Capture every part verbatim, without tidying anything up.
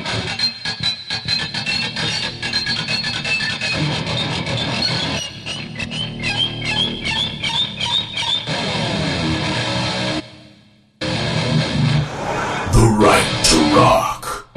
The Right to Rock.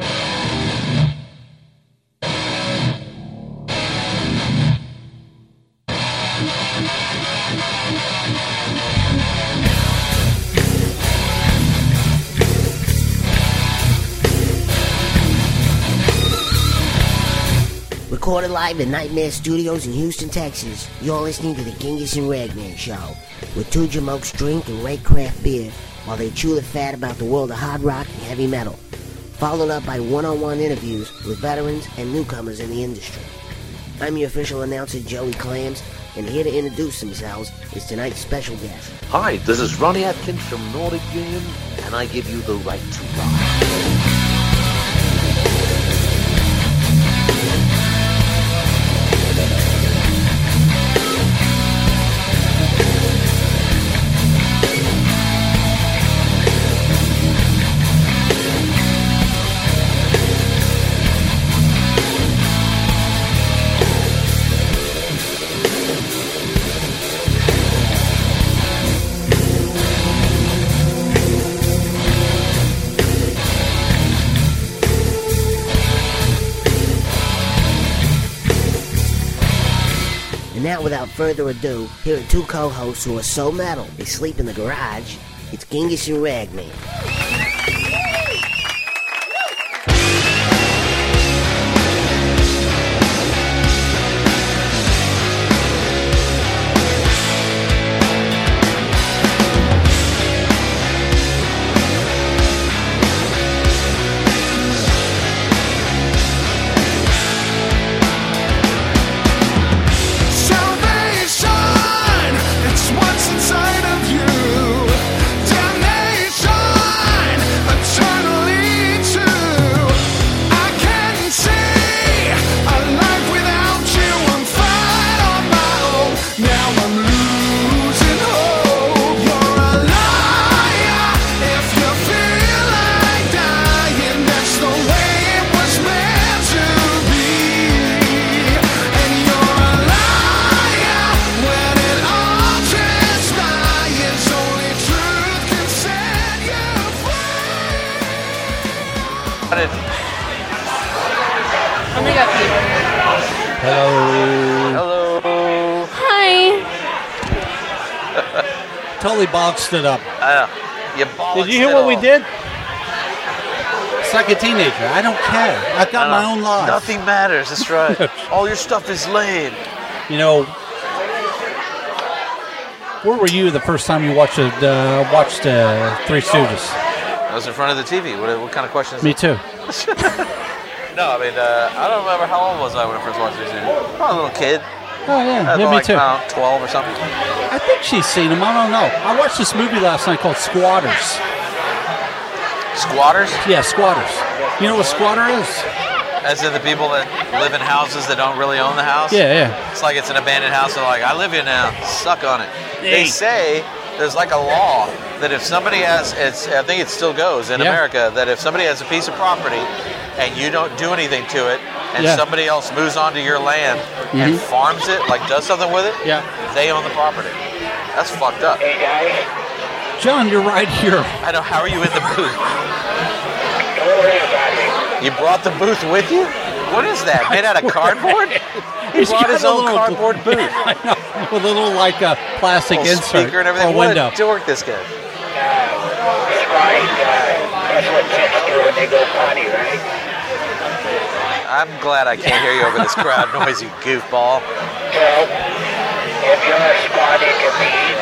Recorded live at Nightmare Studios in Houston, Texas, you're listening to the Genghis and Ragman Show, where two jamokes drink and rate craft beer while they chew the fat about the world of hard rock and heavy metal, followed up by one-on-one interviews with veterans and newcomers in the industry. I'm your official announcer, Joey Clams, and here to introduce themselves is tonight's special guest. Hi, this is Ronnie Atkins from Nordic Union, and I give you the right to rock. And now, without further ado, here are two co-hosts who are so metal they sleep in the garage. It's Genghis and Ragman. Totally boxed it up. Uh, you did you hear what all. we did? It's like a teenager. I don't care. I've got my own life. Nothing matters. That's right. All your stuff is lame. You know, where were you the first time you watched uh, watched uh, Three Stooges? I was in front of the T V. What, what kind of question is Me that? too. No, I mean, uh, I don't remember how old was I when I first watched Three Stooges. Probably a little kid. Oh, yeah, yeah, like, me too. I don't know, twelve or something. I think she's seen them. I don't know. I watched this movie last night called Squatters. Squatters? Yeah, Squatters. You know what a squatter is? As in the people that live in houses that don't really own the house? Yeah, yeah. It's like it's an abandoned house. They're like, I live here now. Suck on it. Hey. They say there's like a law that if somebody has, it's, I think it still goes in yeah. America, that if somebody has a piece of property and you don't do anything to it, and yeah. somebody else moves onto your land mm-hmm. and farms it, like does something with it, yeah. they own the property. That's fucked up. Hey, guys. John, you're right here. I know. How are you in the booth? Don't worry about it. You brought the booth with you? What is that? Made out of cardboard? He He's brought his own little, cardboard booth. Yeah, I know. With a little, like, a plastic little insert. Speaker and everything. Or What window. a dork, this guy. Uh, that's right. Uh, that's what chicks do when they go potty, right? I'm glad I can't hear you over this crowd noise, you goofball. Well, if you're a spotted comedian.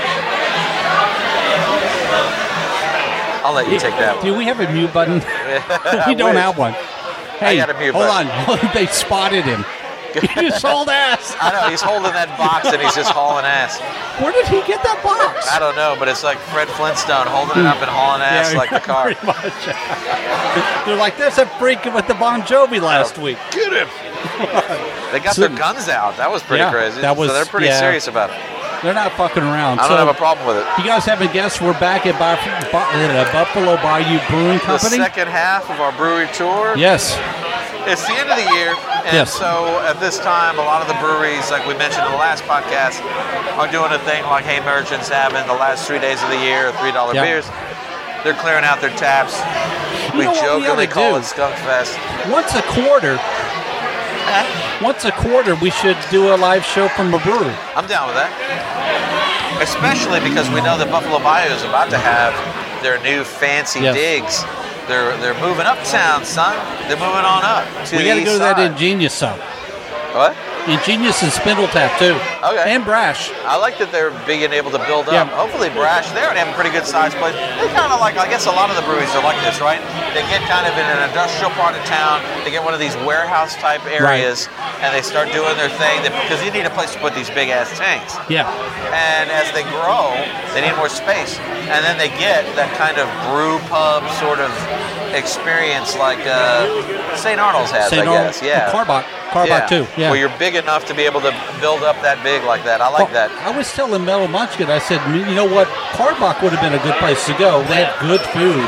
I'll let you take that one. Do we have a mute button? We don't have one. Hey, I got a mute hold button. on. They spotted him. He just hauled ass. I know, he's holding that box and he's just hauling ass. Where did he get that box? I don't know, but it's like Fred Flintstone holding it up and hauling ass yeah, like the car. Pretty much. They're like, there's a freak with the Bon Jovi last oh, week. Get him. They got So, their guns out. That was pretty yeah, crazy. That was, so they're pretty yeah. serious about it. They're not fucking around. I don't so, have a problem with it. If you guys haven't guessed, we're back at, Buff- Bu- at Buffalo Bayou Brewing Company. The second half of our brewery tour. Yes. It's the end of the year, and Yes. so at this time, a lot of the breweries, like we mentioned in the last podcast, are doing a thing like Hey Merchants having the last three days of the year, three dollar Yeah. beers. They're clearing out their taps. You We know what we jokingly oughta call do? it Skunk Fest. Once a quarter, once a quarter, we should do a live show from a brewery. I'm down with that. Especially because we know that Buffalo Bayou is about to have their new fancy Yes. digs. They're they're moving uptown, son. They're moving on up to We the got to east go to that side. Ingenious song. What? Ingenious and Spindle Tap too. Okay. And Brash. I like that they're being able to build up. Yeah. Hopefully Brash, they already have a pretty good size place. They kind of like, I guess a lot of the breweries are like this, right? They get kind of in an industrial part of town. They get one of these warehouse type areas and they start doing their thing that, because you need a place to put these big ass tanks. Yeah. And as they grow, they need more space. And then they get that kind of brew pub sort of experience like uh, Saint Arnold's has, Saint I Arnold- guess. Yeah. Carbach. Carbach too. Yeah. Where you're big enough to be able to build up that big like that. I like Well, that. I was telling Metal Munchkin, I said, you know what? Carbach would have been a good place to go. They have good food.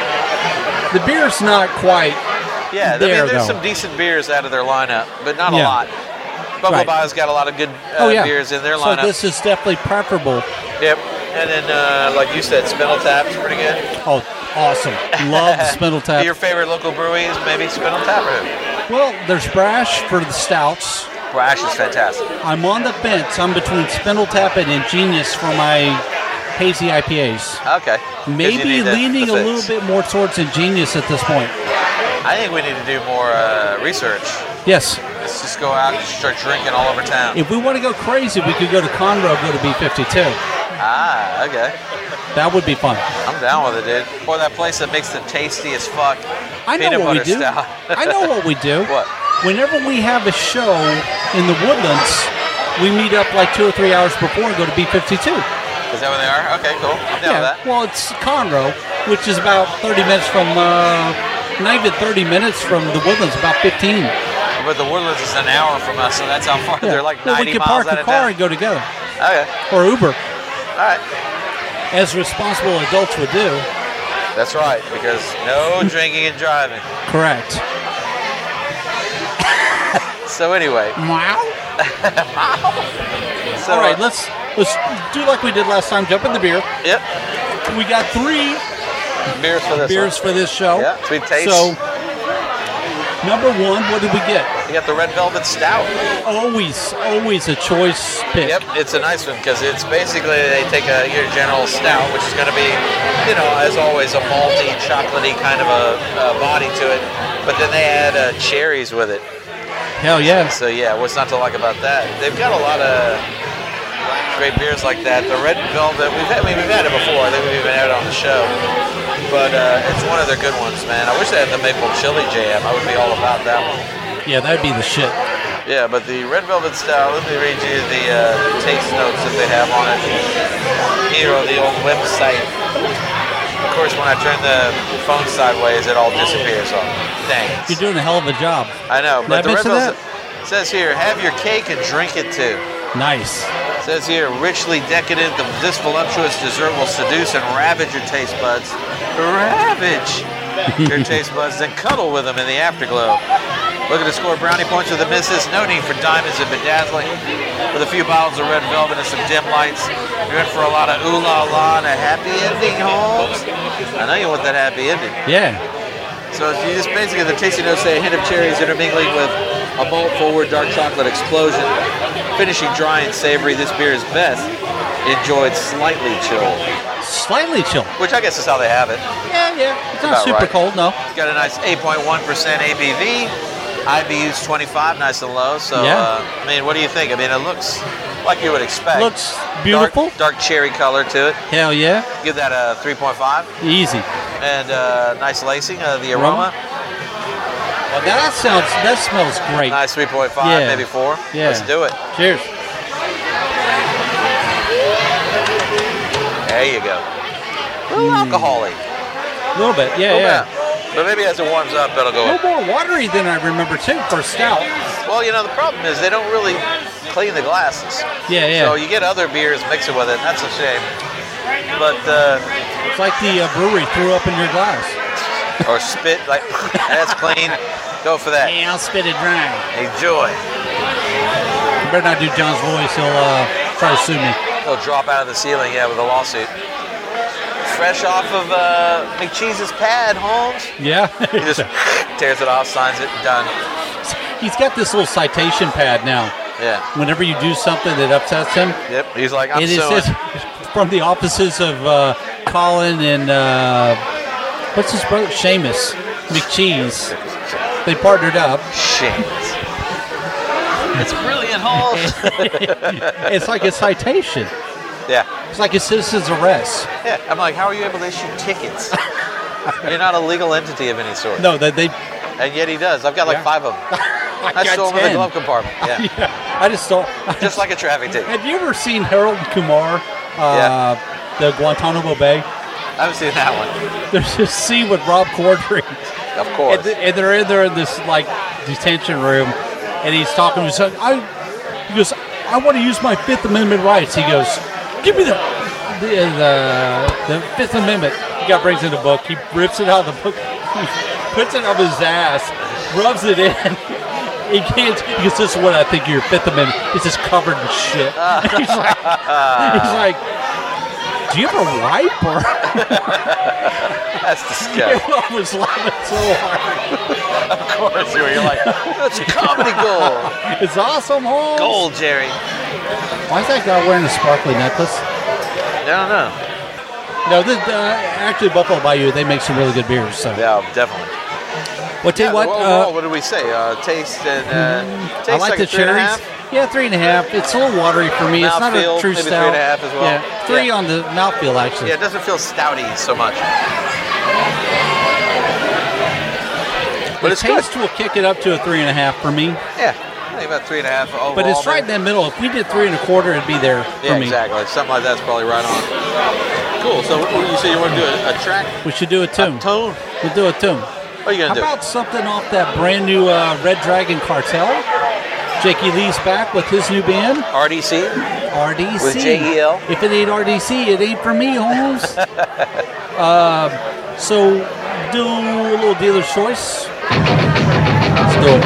The beer's not quite Yeah, I there, mean, there's though. some decent beers out of their lineup, but not a Yeah. lot. Buffalo Right. Bayou's got a lot of good uh, oh, yeah. beers in their so lineup. this is definitely preferable. Yep. And then, uh, like you said, Spindle Tap's pretty good. Oh, awesome. Love the Spindle Tap. Your favorite local brewery is maybe Spindle Tap or who? Well, there's Brash for the stouts. Brash is fantastic. I'm on the fence. I'm between Spindle Tap and Ingenious for my hazy I P As. Okay. 'Cause you Maybe need the- leaning the a fix. little bit more towards Ingenious at this point. I think we need to do more uh, research. Yes. Let's just go out and start drinking all over town. If we want to go crazy, we could go to Conroe, go to B fifty-two. Ah, okay. That would be fun. I'm down with it, dude. Or that place that makes the tasty as fuck I know peanut what we butter do. stout. I know what we do. What? Whenever we have a show in the Woodlands, we meet up like two or three hours before and go to B fifty-two. Is that where they are? Okay, cool. I'm down with that. Well, it's Conroe, which is about thirty minutes from, uh, not even thirty minutes from the Woodlands, about fifteen. But the Woodlands is an hour from us, so that's how far. They're like well, ninety we could miles park out a of car town. and go together, Okay. or Uber, All right. as responsible adults would do. That's right, because no drinking and driving. Correct. So anyway, Wow. so All right, let's let's do like we did last time. Jump in the beer. Yep. We got three Beers for this beers one. for this show. Yeah, sweet taste. So, number one, what did we get? You got the Red Velvet Stout. Always, always a choice pick. Yep, it's a nice one because it's basically they take a your general stout, which is going to be, you know, as always, a malty, chocolatey kind of a, a body to it. But then they add uh, cherries with it. Hell yeah. So yeah, what's not to like about that? They've got a lot of great beers like that. The Red Velvet, we've had, I mean, we've had it before. I think we've even had it on the show. But uh, it's one of their good ones, man. I wish they had the maple chili jam. I would be all about that one. Yeah, that'd be the shit. Yeah, but the Red Velvet Stout, let me read you the uh, taste notes that they have on it. Here on the old website. Of course, when I turn the phone sideways, it all disappears. So, thanks. You're doing a hell of a job. I know, Did I but the Red mention Velvet says here, have your cake and drink it too. Nice. Says here, richly decadent, the, this voluptuous dessert will seduce and ravage your taste buds. Ravage your taste buds, then cuddle with them in the afterglow. Looking to score brownie points with the missus? No need for diamonds and bedazzling. With a few bottles of Red Velvet and some dim lights, you're in for a lot of ooh la la and a happy ending, Holmes. I know you want that happy ending. Yeah. So you just basically, the tasty notes say a hint of cherries intermingling with a malt-forward dark chocolate explosion. Finishing dry and savory, this beer is best enjoyed slightly chilled. Slightly chill. Which I guess is how they have it. Yeah, yeah. It's not about super right. cold, no. It's got a nice eight point one percent A B V. I B U's twenty-five, nice and low. So, Yeah. uh, I mean, what do you think? I mean, it looks like you would expect. Looks beautiful. Dark, dark cherry color to it. Hell yeah. Give that a three point five. Easy. And uh, nice lacing, uh, the aroma. Well, that sounds, that smells great. Nice three point five, Yeah. maybe four. Yeah. Let's do it. Cheers. There you go. A little alcohol-y. A little bit, yeah, Little yeah. bit. But maybe as it warms up, it'll go A up. little more watery than I remember, too, for stout. Well, you know, the problem is they don't really clean the glasses. Yeah, yeah. So you get other beers mixing with it. That's a shame. But uh, it's like the uh, brewery threw up in your glass. Or spit, like, that's clean. Go for that. Yeah, I'll spit it dry. Enjoy. You better not do John's voice. He'll uh, try to sue me. He'll drop out of the ceiling, yeah, with a lawsuit. Fresh off of uh, McCheese's pad, Holmes. Yeah. He just tears it off, signs it, done. He's got this little citation pad now. Yeah. Whenever you do something that upsets him. Yep. He's like, I'm it is suing. just from the offices of uh, Colin and uh, what's his brother? Seamus McCheese. They partnered up. Seamus. It's brilliant, Holmes. It's like a citation. Yeah. It's like a citizen's arrest. Yeah. I'm like, how are you able to issue tickets? You're not a legal entity of any sort. No, that they. And yet he does. I've got like Yeah. five of them. I, I got stole them in the ten. glove compartment. Yeah. Yeah, I just don't. Just like a traffic ticket. Have you ever seen Harold and Kumar? Uh, The Guantanamo Bay. I haven't seen that one. There's this scene with Rob Corddry. Of course. And, th- and they're in there in this like detention room, and he's talking to his son. I, he goes, I want to use my Fifth Amendment rights. He goes, give me the the the, the Fifth Amendment. The guy brings in the book. He rips it out of the book. He puts it up his ass, rubs it in. He can't because this is what I think of your Fifth Amendment. It's just covered in shit. he's like, he's like, do you have a wipe or? That's disgusting. I was laughing so hard. Of course you were. You're like, that's comedy gold. It's awesome, Holmes. Gold, Jerry. Why is that guy wearing a sparkly necklace? I don't know. No, this, uh, actually, Buffalo Bayou, they make some really good beers. So, Yeah, definitely. well, tell Yeah, you what, overall, uh, what did we say? Uh, taste and uh, tastes I like, like the a three and a cherries. half? Yeah, three and a half. It's a little watery for me. It's not a Mouthfeel, true maybe stout. three and a half as well. Yeah, three Yeah. on the mouthfeel actually. Yeah, it doesn't feel stouty so much. But the it's good. taste will kick it up to a three and a half for me. Yeah, I think about three and a half overall. But it's right in maybe. that middle. If we did three and a quarter, it'd be there for Yeah, me. exactly. Something like that's probably right on. Cool. So what, what you say you want to do a, a track? We should do a tune. A tone? We'll do a tune. What are you How gonna do? about something off that brand new uh, Red Dragon Cartel? Jakey Lee's back with his new band, R D C? R D C. With J E L? If it ain't R D C, it ain't for me, Holmes. uh, so, do a little dealer's choice. Let's do it.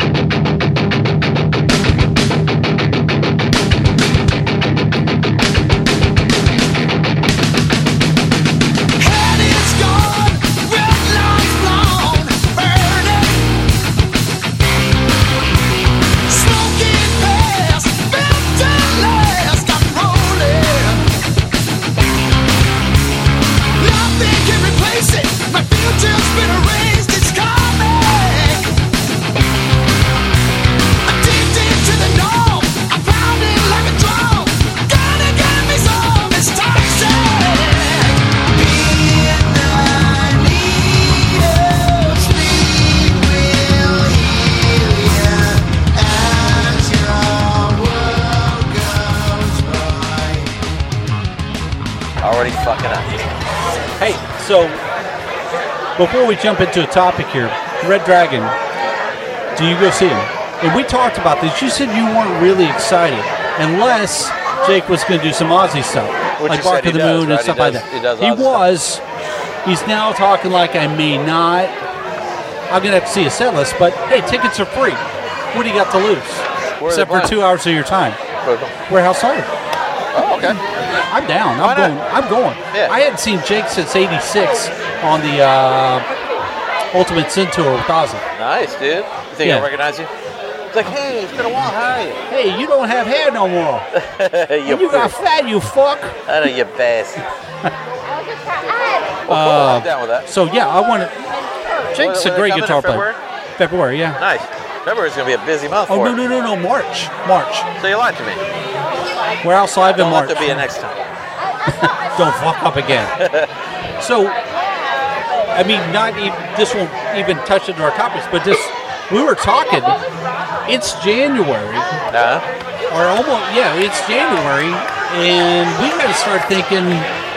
Already fucking up. Hey, so before we jump into a topic here, Red Dragon, do you go see him? And we talked about this. You said you weren't really excited unless Jake was going to do some Aussie stuff, Which like you Bark said of the he does, Moon right? and stuff He like does- that. he does He Aussie was. He's now talking like I may not. I'm going to have to see a set list, but hey, tickets are free. What do you got to lose? Where are Except they for playing? two hours of your time. Warehouse Cider. Oh, okay. I'm down. Why I'm not? going. I'm going. Yeah. I hadn't seen Jake since eighty-six on the uh, Ultimate Sin Tour with Ozzy. Nice, dude. You think Yeah. I recognize you? It's like, hey, it's been a while. How are you? Hey, you don't have hair no more. you, And you got fat, you fuck. I know you bastard. Well, cool. Uh, I'm down with that. So yeah, I want to. Jake's When- a when great they come in guitar in player. February? February, yeah. Nice. February's gonna be a busy month Oh for no it. no no no March March. So you lied to me. Warehouse Live in Don't let March. there be a next time. Don't fuck up again. So, I mean, not even, this won't even touch into our topics, but this, we were talking, it's January, Uh, or almost, yeah, it's January, and we got to start thinking,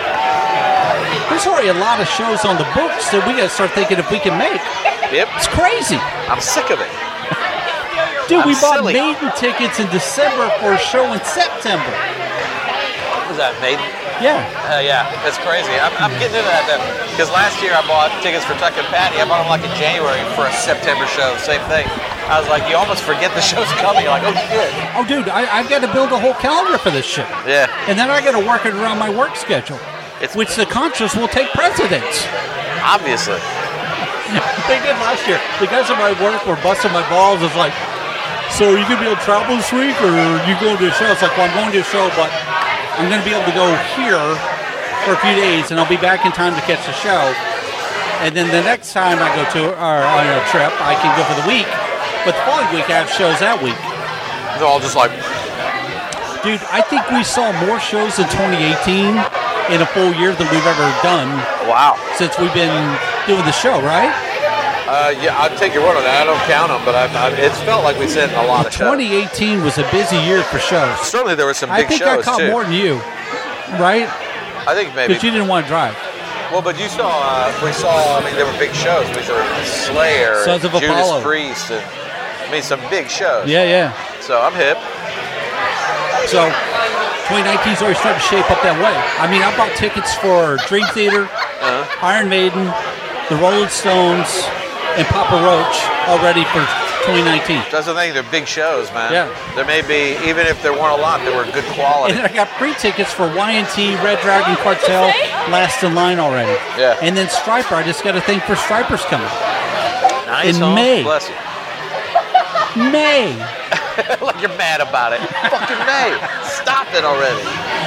there's already a lot of shows on the books that we got to start thinking if we can make. yep. It's crazy. I'm sick of it. Dude, I'm we bought silly. Maiden tickets in December for a show in September. Was that Maiden? Yeah. Uh, yeah, it's crazy. I'm, I'm getting into that then. Because last year I bought tickets for Tuck and Patty. I bought them like in January for a September show. Same thing. I was like, you almost forget the show's coming. You're like, oh shit. Oh, dude, I, I've got to build a whole calendar for this shit. Yeah. And then I got to work it around my work schedule, It's- which the conscious will take precedence. Obviously. They did last year. The guys at my work were busting my balls. It's like, so are you going to be able to travel this week, or are you going to a show? It's like, well, I'm going to a show, but I'm going to be able to go here for a few days, and I'll be back in time to catch the show. And then the next time I go to or on a trip, I can go for the week. But the following week, I have shows that week. They're all just like, Dude, I think we saw more shows in twenty eighteen in a full year than we've ever done wow. since we've been doing the show, right? Uh, yeah, I'll take your word on that. I don't count them, but I've, I've, it's felt like we sent a lot of shows. twenty eighteen was a busy year for shows. Certainly there were some I big think I shows, caught too. more than you, right? I think maybe. Because you didn't want to drive. Well, but you saw, uh, we saw, I mean, there were big shows. We saw Slayer, Sons and of Judas Apollo. Priest, and I mean, some big shows. Yeah, yeah. So I'm hip. So twenty nineteen is already starting to shape up that way. I mean, I bought tickets for Dream Theater, Uh-huh. Iron Maiden, the Rolling Stones, and Papa Roach already for twenty nineteen. That's the thing, they're big shows, man. Yeah. There may be, even if there weren't a lot, they were good quality. And then I got free tickets for Y N T, Red Dragon Cartel, Last in Line already. Yeah. And then Striper, I just got a thing for Stripers coming. Nice, in huh? May. Bless you. May. Like you're mad about it. Fucking May. Stop it already.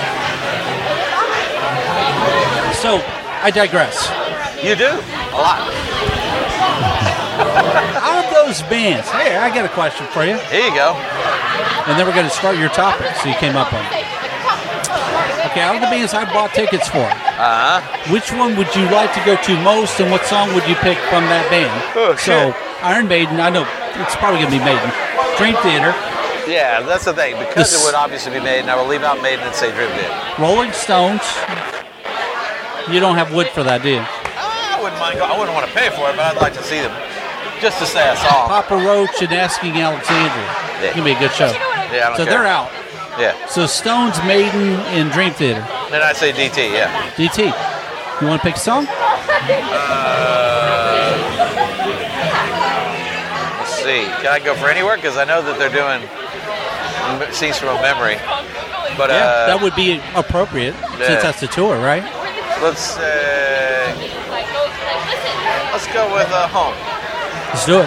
So, I digress. You do. A lot. Out of those bands, hey, I got a question for you. Here you go. And then we're going to start your topic, so you came up on. Okay, out of the bands I bought tickets for, Uh-huh. which one would you like to go to most, and what song would you pick from that band? Oh, so, shit. Iron Maiden, I know it's probably going to be Maiden. Dream Theater, Yeah, that's the thing. Because This- it would obviously be Maiden, I will leave out Maiden and say Dream Theater. Rolling Stones. You don't have wood for that, do you? I wouldn't mind. Go- I wouldn't want to pay for it, but I'd like to see them. Just to say I saw them. Papa Roach and Asking Alexandria. Yeah. It's going to be a good show. Yeah, I don't So care. they're out. Yeah. So Stones, Maiden, and Dream Theater. Then I'd say D T, yeah. D T. You want to pick a song? Let's see. Can I go for anywhere? Because I know that they're doing m- scenes from a memory. But Yeah, uh, that would be appropriate yeah. since that's the tour, right? let's say, let's go with uh, Home. Let's do it.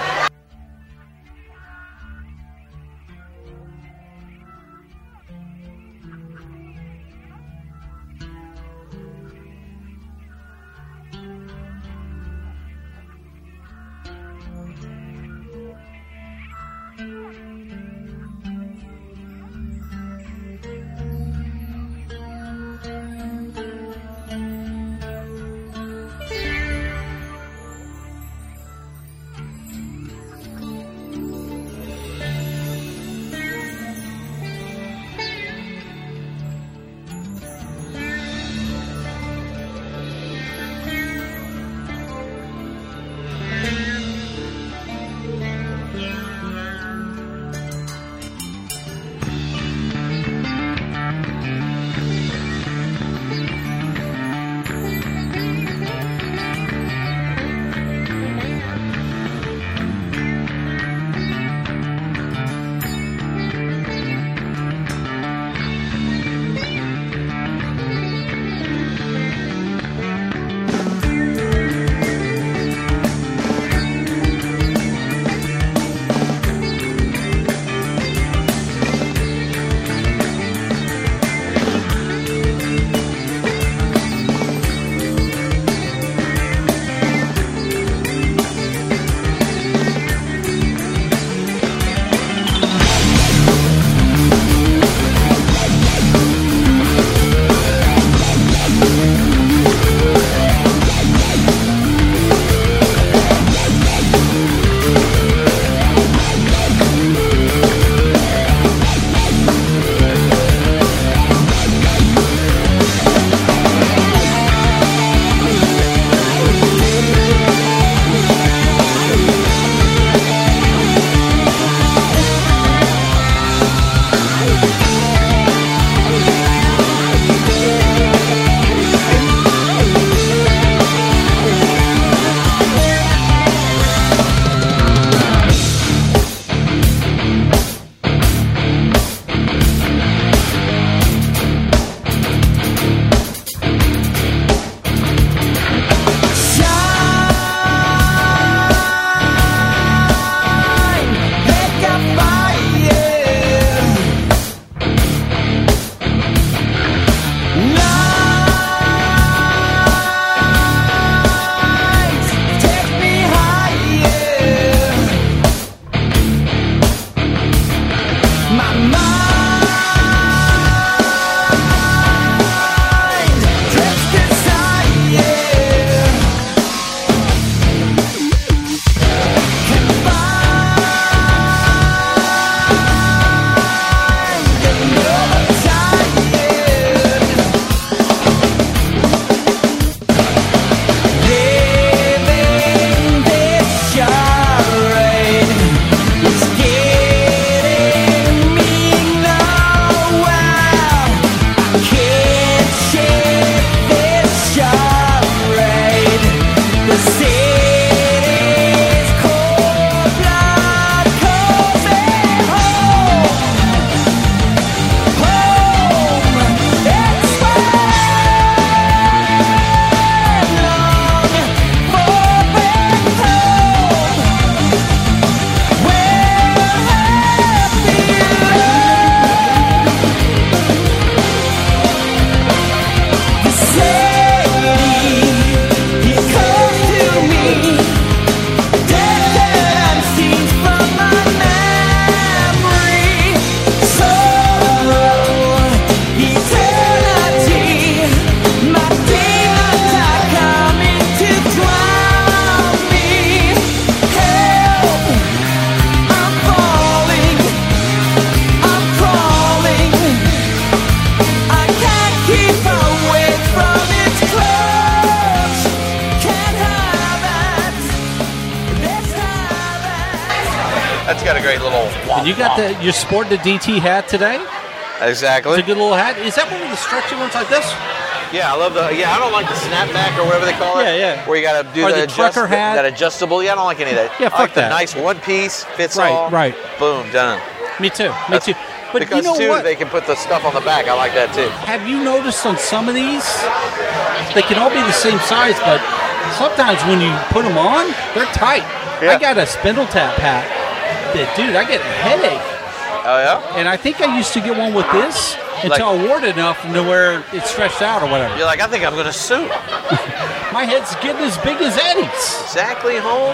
That's got a great little. And you got the you're sporting the D T hat today. Exactly. It's a good little hat. Is that one of the stretchy ones like this? Yeah, I love the. Yeah, I don't like the snapback or whatever they call it. Yeah, yeah. Where you got to do Or the, the trucker adjust, hat. that adjustable. Yeah, I don't like any of that. Yeah, I fuck like the that. nice one piece fits Right, all. right. Boom, done. Me too. Me That's- too. But because you know too, what? they can put the stuff on the back. I like that too. Have you noticed on some of these, they can all be the same size, but sometimes when you put them on, they're tight. Yeah. I got a Spindle Tap hat that, dude, I get a headache. Oh yeah. And I think I used to get one with this until Like- I wore it enough to where it's stretched out or whatever. You're like, I think I'm gonna sue. My head's getting as big as Eddie's. Exactly, home.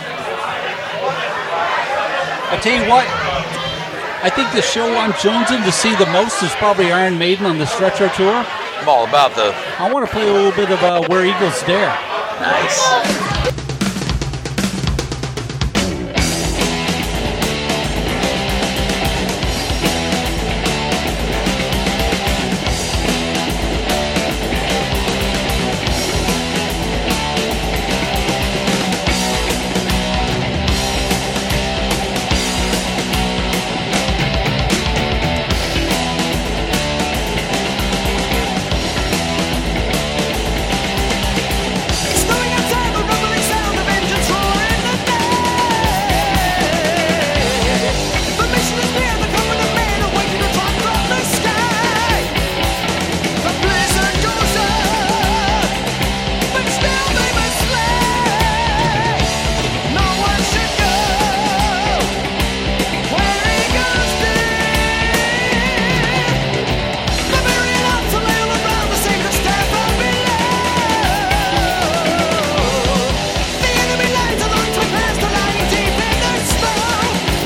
I tell you what, I think the show I'm jonesing to see the most is probably Iron Maiden on the Stretcher Tour. I'm all about the I want to play a little bit of uh, Where Eagles Dare. nice. Snowing outside, the rumbling sound of engines roaring the day. The mission is near, the coming of man awakening to drop from the sky. The blizzard goes up, but still they must slay. No one should go where eagles dare. The myriad arms are laying around the sacred staff from below. The enemy lines are long to pass the lying deep in the snow.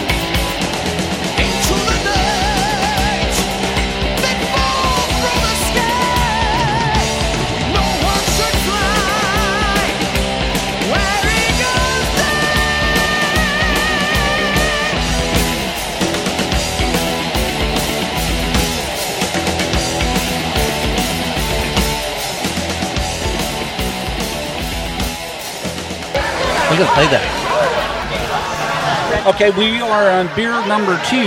Into the night that falls from the sky. No one should fly where eagles We're going to play that. Okay, we are on beer number two.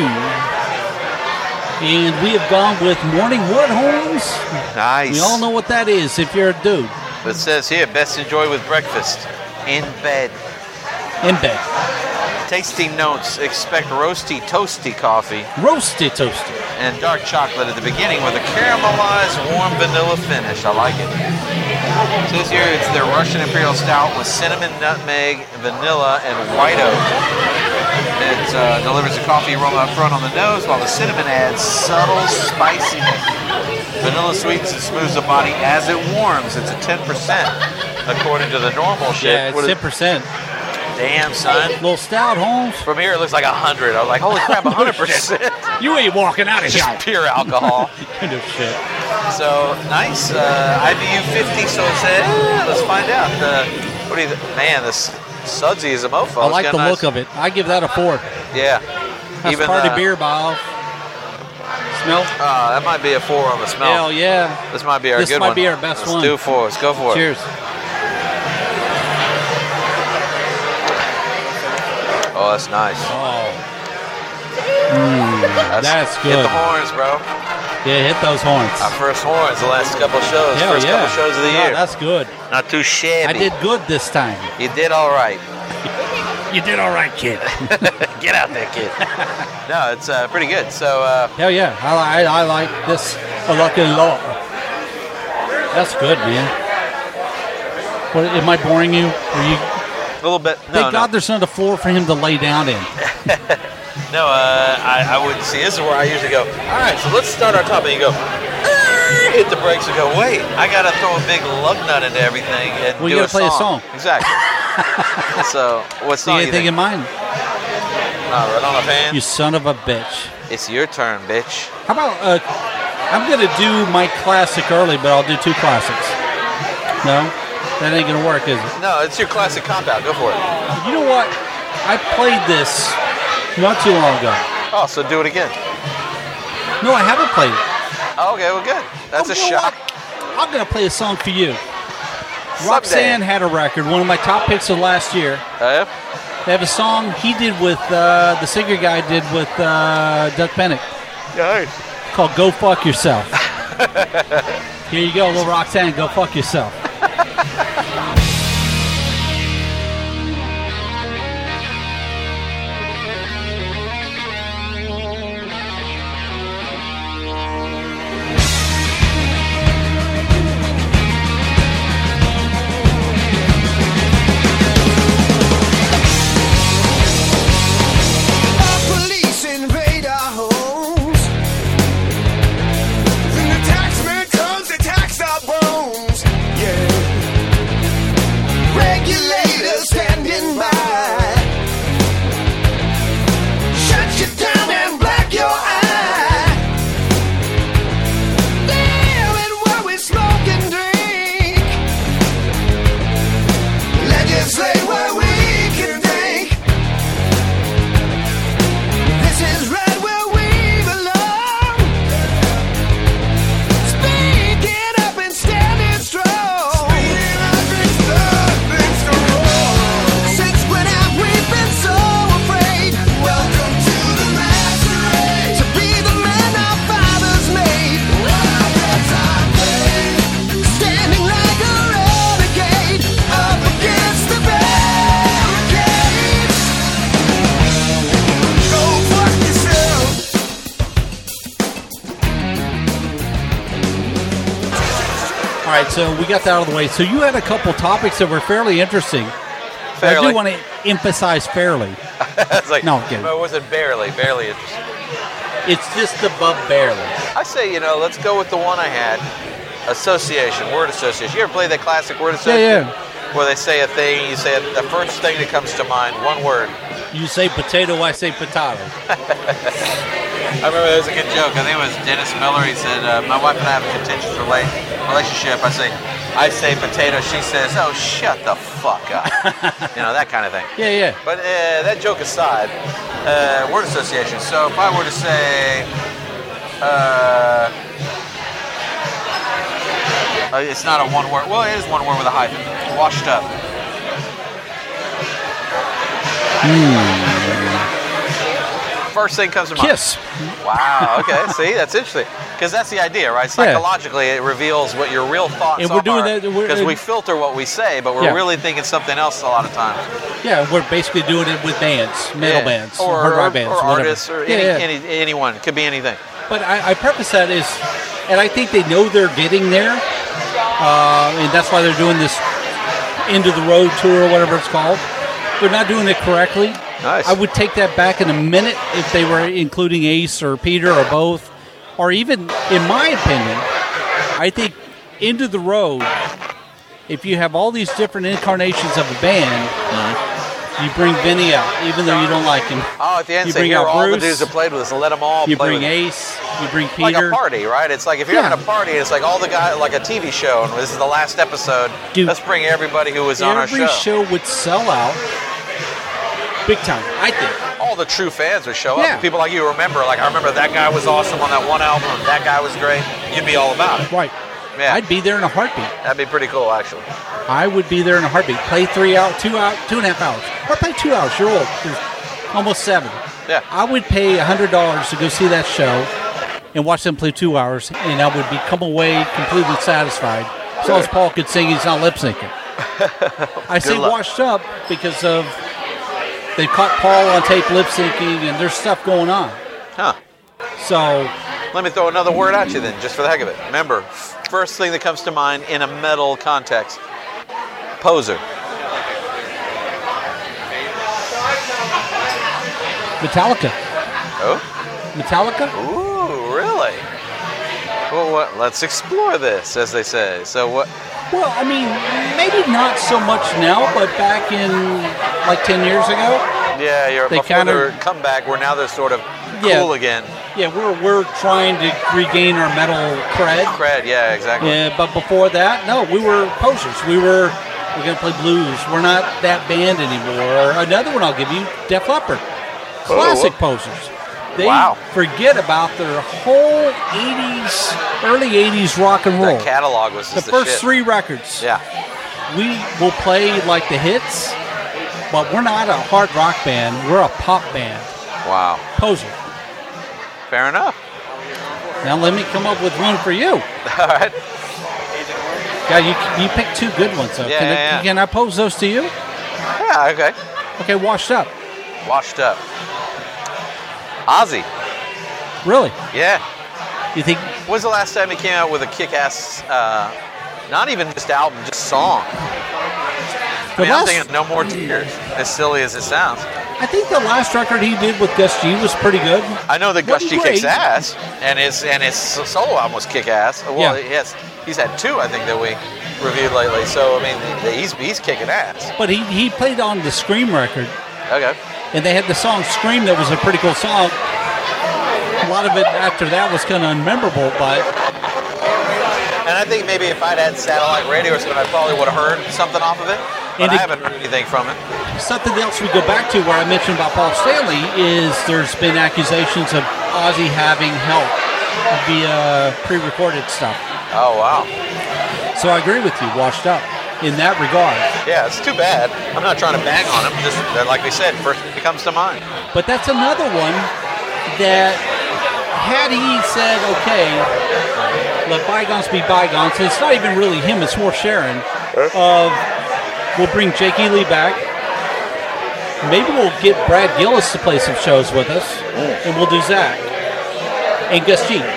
And we have gone with Morning Wood Horns. Nice. We all know what that is if you're a dude It says here, best enjoy with breakfast in bed. in bed. Tasting notes: expect roasty, toasty coffee Roasted toasted. and dark chocolate at the beginning with a caramelized, warm vanilla finish. I like it. It says here it's their Russian Imperial Stout with cinnamon, nutmeg, vanilla, and white oak. It uh, delivers a coffee aroma up front on the nose, while the cinnamon adds subtle spiciness. Vanilla sweetens and smooths the body as it warms. It's a ten percent according to the normal shit. Yeah, it's What is- ten percent. Damn, son. Little stout, Holmes. From here, it looks like one hundred. I was like, holy crap, one hundred percent. You ain't walking out of here. Just pure alcohol. Kind of shit. So, nice. Uh, I B U fifty, so it said, eh, let's find out. Uh, what do you th- Man, this sudsy is a mofo. I like the look of it. I give that a four. Yeah. That's Even party uh, beer, Bob. Smell? Uh, that might be a four on the smell. Hell yeah. This might be our This good might one. be our best Let's one. do four. Let's go for it. Cheers. Oh, that's nice. Oh, That's, that's Hit good. the horns, bro. yeah, hit those horns. Our first horns the last couple shows. Hell first yeah. couple shows of the No, year. that's good. Not too shabby. I did good this time. You did all right. You did all right, kid. Get out there, kid. No, it's uh, pretty good. So, uh, Hell yeah. I, I, I like this a lot. a lot. That's good, man. What, am I boring you? Are you? a little bit. No, Thank no. God there's not a floor for him to lay down in. No, uh, I, I would see. This is where I usually go. All right, so let's start our top, and you go. Hit the brakes and go. Wait, I gotta throw a big lug nut into everything and Well, do you gotta a play a song. song. Exactly. So, what See song you anything think? in mind? Uh, right on the fan. You son of a bitch. It's your turn, bitch. How about, uh, I'm going to do my classic early, but I'll do two classics. No? That ain't going to work, is it? No, it's your classic cop out. Go for it. You know what? I played this not too long ago. Oh, so do it again. No, I haven't played it. Oh, okay, well, good. That's Oh, a you know shot. what? I'm going to play a song for you. Someday. Roxanne had a record, one of my top picks of last year. Uh, They have a song he did with, uh, the singer guy did with uh, Doug Pennick. Nice. Called Go Fuck Yourself. Here you go, little Roxanne, go fuck yourself. Police invade our homes. Then the taxman comes to tax our bones. Yeah. Regulators standing by. Shut you down and black your eye. Damn it, while we smoke and drink. Legislate where we can think. This is right where we belong. Speaking up and standing strong. Speaking up and standing strong. Since when have we been so afraid? Welcome to the masquerade. To be the men our fathers made. Our heads are paid. Standing like a renegade up against the barricades. Go fuck yourself. All right, so we got that out of the way. So you had a couple topics that were fairly interesting. I Fairly. do want to emphasize fairly. It's like, No, I'm kidding. it wasn't barely, barely interesting. It's just above barely. I say, you know, let's go with the one I had. Association, word association. You ever play that classic word association? yeah. Where they say a thing, you say it, the first thing that comes to mind, one word. You say potato, I say potato. I remember there was a good joke. I think it was Dennis Miller. He said, uh, my wife and I have a contentious rela- relationship. I say, I say potato. She says, oh, shut the fuck up. You know, that kind of thing. Yeah, yeah. But uh, that joke aside, uh, word association. So if I were to say, uh, uh, it's not a one word. Well, it is one word with a hyphen. Washed up. First thing comes to mind. Kiss. Wow. Okay. See, that's interesting. Because that's the idea, right? Psychologically, it reveals what your real thoughts And we're are. doing that- we're- Because we filter what we say, but we're Yeah. really thinking something else a lot of times. Yeah, we're basically doing it with bands, metal Yeah. bands, or, hard or, rock bands, or whatever. artists, or yeah, any, yeah. Any, anyone. It could be anything. But I, I preface that is, and I think they know they're getting there, uh, and that's why they're doing this End of the Road tour or whatever it's called. They're not doing it correctly. Nice. I would take that back in a minute if they were including Ace or Peter or both, or even, in my opinion, I think End of the Road, if you have all these different incarnations of a band, you bring Vinny out, even though you don't like him. Oh, at the end, You say, bring here out are all the Bruce. dudes that played with us and let them all You play bring with us. Ace, you bring Like Peter. a party, right? It's like if you're Yeah. having a party, it's like all the guys, like a T V show, and this is the last episode. Dude, Let's bring everybody who was on our Every show. show would sell out big time, I think. All the true fans would show Yeah. up. People like you remember, like I remember that guy was awesome on that one album, and that guy was great. You'd be all about it. Right. Yeah. I'd be there in a heartbeat. That'd be pretty cool, actually. I would be there in a heartbeat. Play three out, two out, two and a half hours, or play two hours. You're old. There's almost seven. Yeah. I would pay a hundred dollars to go see that show and watch them play two hours, and I would be come away completely satisfied. As long as Paul could sing, he's not lip syncing. I say luck. washed up because of they caught Paul on tape lip syncing, and there's stuff going on. Huh. So Let me throw another word at you then, just for the heck of it. Remember, first thing that comes to mind in a metal context, poser. Metallica, Oh? Metallica. Ooh, really? Well, what? Let's explore this, as they say. So what? Well, I mean, maybe not so much now, but back in like ten years ago, Yeah, you're They before kinda- their comeback, where now they're sort of Yeah. cool again. yeah, we're we're trying to regain our metal cred. Cred, yeah, exactly. Yeah, but before that, no, we were posers. We were we're gonna play blues. We're not that band anymore. Or another one I'll give you, Def Leppard, classic Oh. posers. They Wow. forget about their whole eighties, early eighties rock and roll. That catalog was The just the, first shit. three records. Yeah. We will play like the hits, but we're not a hard rock band. We're a pop band. Wow. Poser. Fair enough. Now let me come up with one for you. All right. Yeah, you you picked two good ones. Though. Yeah, can, yeah, I, yeah. can I pose those to you? Yeah, okay. Okay, washed up. Washed up. Ozzy. Really? Yeah. You think? When's the last time he came out with a kick-ass, uh, not even just album, just song? I The mean, I'm last, thinking No More Tears, as silly as it sounds. I think the last record he did with Gus G was pretty good. I know that Gus Wasn't G kicks great. ass, and his and his solo album was kick-ass. Well, Yeah. he has, he's had two, I think, that we reviewed lately. So, I mean, he's he's kicking ass. But he, he played on the Scream record, Okay. and they had the song Scream that was a pretty cool song. A lot of it after that was kind of unmemorable, but And I think maybe if I'd had satellite radio or something, I probably would have heard something off of it. But And I it- haven't heard anything from it. something else we go back to where I mentioned about Paul Stanley is there's been accusations of Ozzy having help via pre-recorded stuff. Oh, wow. So I agree with you, washed up in that regard. Yeah, it's too bad. I'm not trying to bang on him. Just uh, like we said, first it comes to mind. But that's another one that had he said, okay, let bygones be bygones, it's not even really him, it's more Sharon, of we'll bring Jake Ely back. Maybe we'll get Brad Gillis to play some shows with us, and we'll do Zach. And Gus G.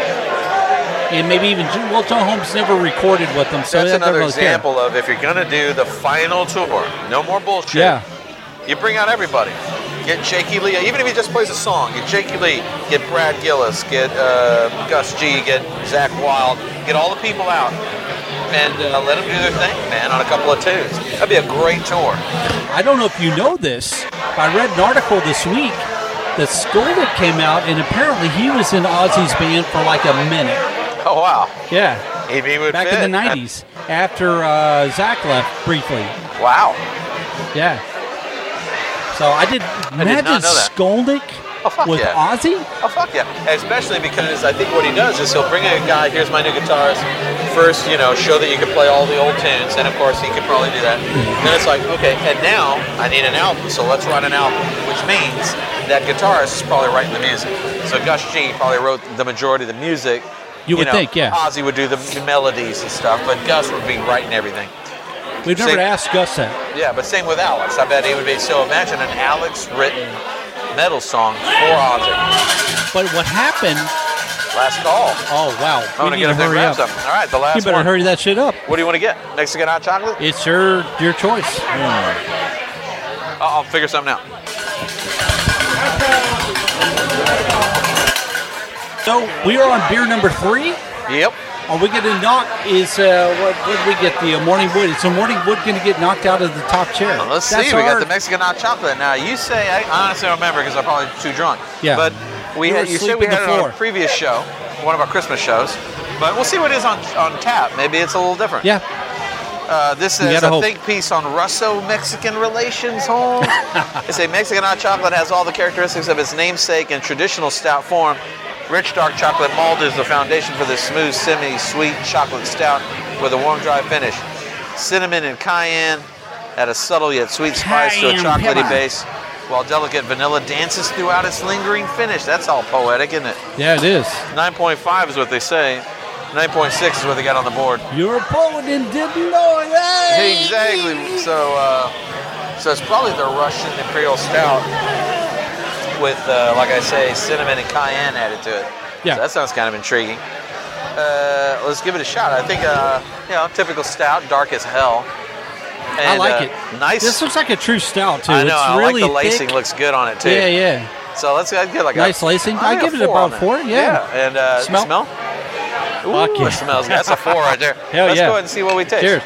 And maybe even Will John Holmes never recorded with them, so That's they don't another really care. example of if you're going to do the final tour, no more bullshit. Yeah. You bring out everybody. Get Jakey Lee, even if he just plays a song, get Jakey Lee, get Brad Gillis, get uh, Gus G, get Zach Wilde, get all the people out and uh, let them do their thing, man, on a couple of tunes. That'd be a great tour. I don't know if you know this, but I read an article this week that Skolnick came out, and apparently he was in Ozzy's band for like a minute. Oh, wow. Yeah, He, he would back fit. in the nineties, after uh, Zach left briefly. Wow. Yeah. So I did. did Imagine not know that. Skolnick Oh, fuck with yeah. Ozzy. Oh, fuck yeah. Especially because I think what he does is he'll bring a guy, here's my new guitarist, first, you know, show that you can play all the old tunes, and of course he could probably do that. Then it's like, okay, and now I need an album, so let's write an album, which means that guitarist is probably writing the music. So Gus G probably wrote the majority of the music. You would know, think, yeah. Ozzy would do the melodies and stuff, but Gus would be writing everything. We've never Same- asked Gus that. Yeah, but same with Alex. I bet he would be. So imagine an Alex-written metal song for Ozzy. But what happened? Last call. Oh wow! I'm We going to need get to up there and hurry grab up. something. All right, the last You better one. hurry that shit up. What do you want to get? Mexican hot chocolate? It's your your choice. I'll, I'll figure something out. So we are on beer number three. Yep. Are we going to knock? Is uh, what what did we get? The uh, Morning Wood. Is the Morning Wood going to get knocked out of the top chair? Well, let's That's see. We our- got the Mexican hot chocolate. Now, you say, I honestly don't remember because I'm probably too drunk. Yeah. But we You had, were you said we asleep on had the it on floor. a previous show, one of our Christmas shows. But we'll see what it is on, on tap. Maybe it's a little different. Yeah. Uh, this You is gotta a hope. think piece on Russo-Mexican relations, Holmes. It's a Mexican hot chocolate has all the characteristics of its namesake in traditional stout form. Rich dark chocolate malt is the foundation for this smooth, semi-sweet chocolate stout with a warm, dry finish. Cinnamon and cayenne add a subtle yet sweet spice to a Cayenne chocolatey pepper. base, while delicate vanilla dances throughout its lingering finish. That's all poetic, isn't it? Yeah, it is. nine point five is what they say. nine point six is what they got on the board. You're a poet and didn't know it. Hey! Exactly. So, uh, so it's probably the Russian Imperial Stout with, uh, like I say, cinnamon and cayenne added to it. Yeah. So that sounds kind of intriguing. Uh, let's give it a shot. I think, uh, you know, typical stout, dark as hell. I And, like uh, it. Nice. This looks like a true stout too. I know. It's I really like the lacing. thick. Looks good on it too. Yeah, yeah. So let's I'd get like Nice a lacing. I'd I get give a it four about on that. four, yeah. And uh, Smell? smell. Ooh, Fuck yeah. it smells good. That's a four right there. Hell Let's yeah. go ahead and see what we taste. Cheers.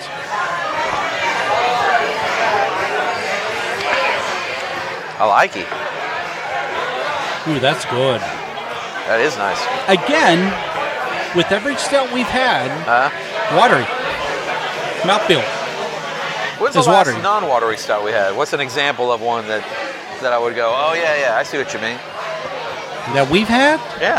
I like it. Ooh, that's good. That is nice. Again, with every stout we've had, Uh, watery. Mouthfeel. when's the It's last watery. non-watery stout we had? What's an example of one that that I would go, oh yeah, yeah, I see what you mean. That we've had? Yeah.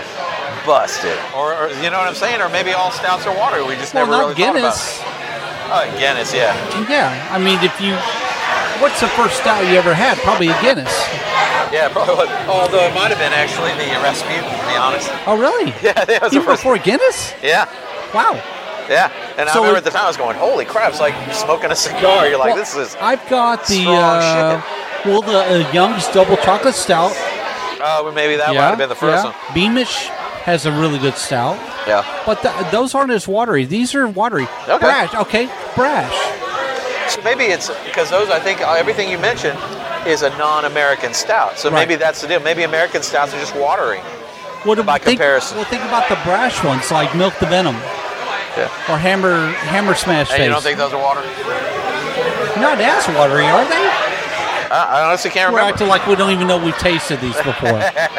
Busted. Or, or you know what I'm saying? Or maybe all stouts are watery. We just Well, never not really thought about Guinness. it. Oh, Guinness, yeah. Yeah, I mean, if you, what's the first stout you ever had? Probably a Guinness. Yeah, probably. Was. Although it might have been actually the Rasputin, to be honest. Oh, really? Yeah, that was Even the first. before Guinness? Yeah, Wow. yeah. And So I remember it- at the time I was going, "Holy crap!" It's like smoking a cigar. You're like, Well, "This is." I've got the strong uh, well, the uh, Young's Double Chocolate Stout. Oh, well, maybe that yeah, might have been the first yeah. one. Beamish has a really good stout, Yeah. but th- those aren't as watery. These are watery. Okay. Brash, okay, brash. So maybe it's because those. I think uh, everything you mentioned is a non-American stout. So Right. maybe that's the deal. Maybe American stouts are just watery. What do- By think, comparison. Well, think about the brash ones like Milk the Venom Yeah. or Hammer Hammer Smash And Face. you don't think those are watery? Not as watery, are they? Uh, I honestly can't We're remember. acting like we don't even know we've tasted these before.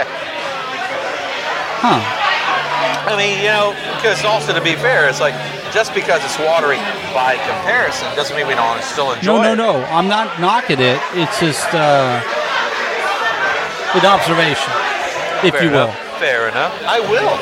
Huh. I mean, you know, because also to be fair, it's like just because it's watery by comparison doesn't mean we don't still enjoy No, no, it. no. I'm not knocking it. It's just uh, an observation, if Fair you will. enough. Fair enough. I will.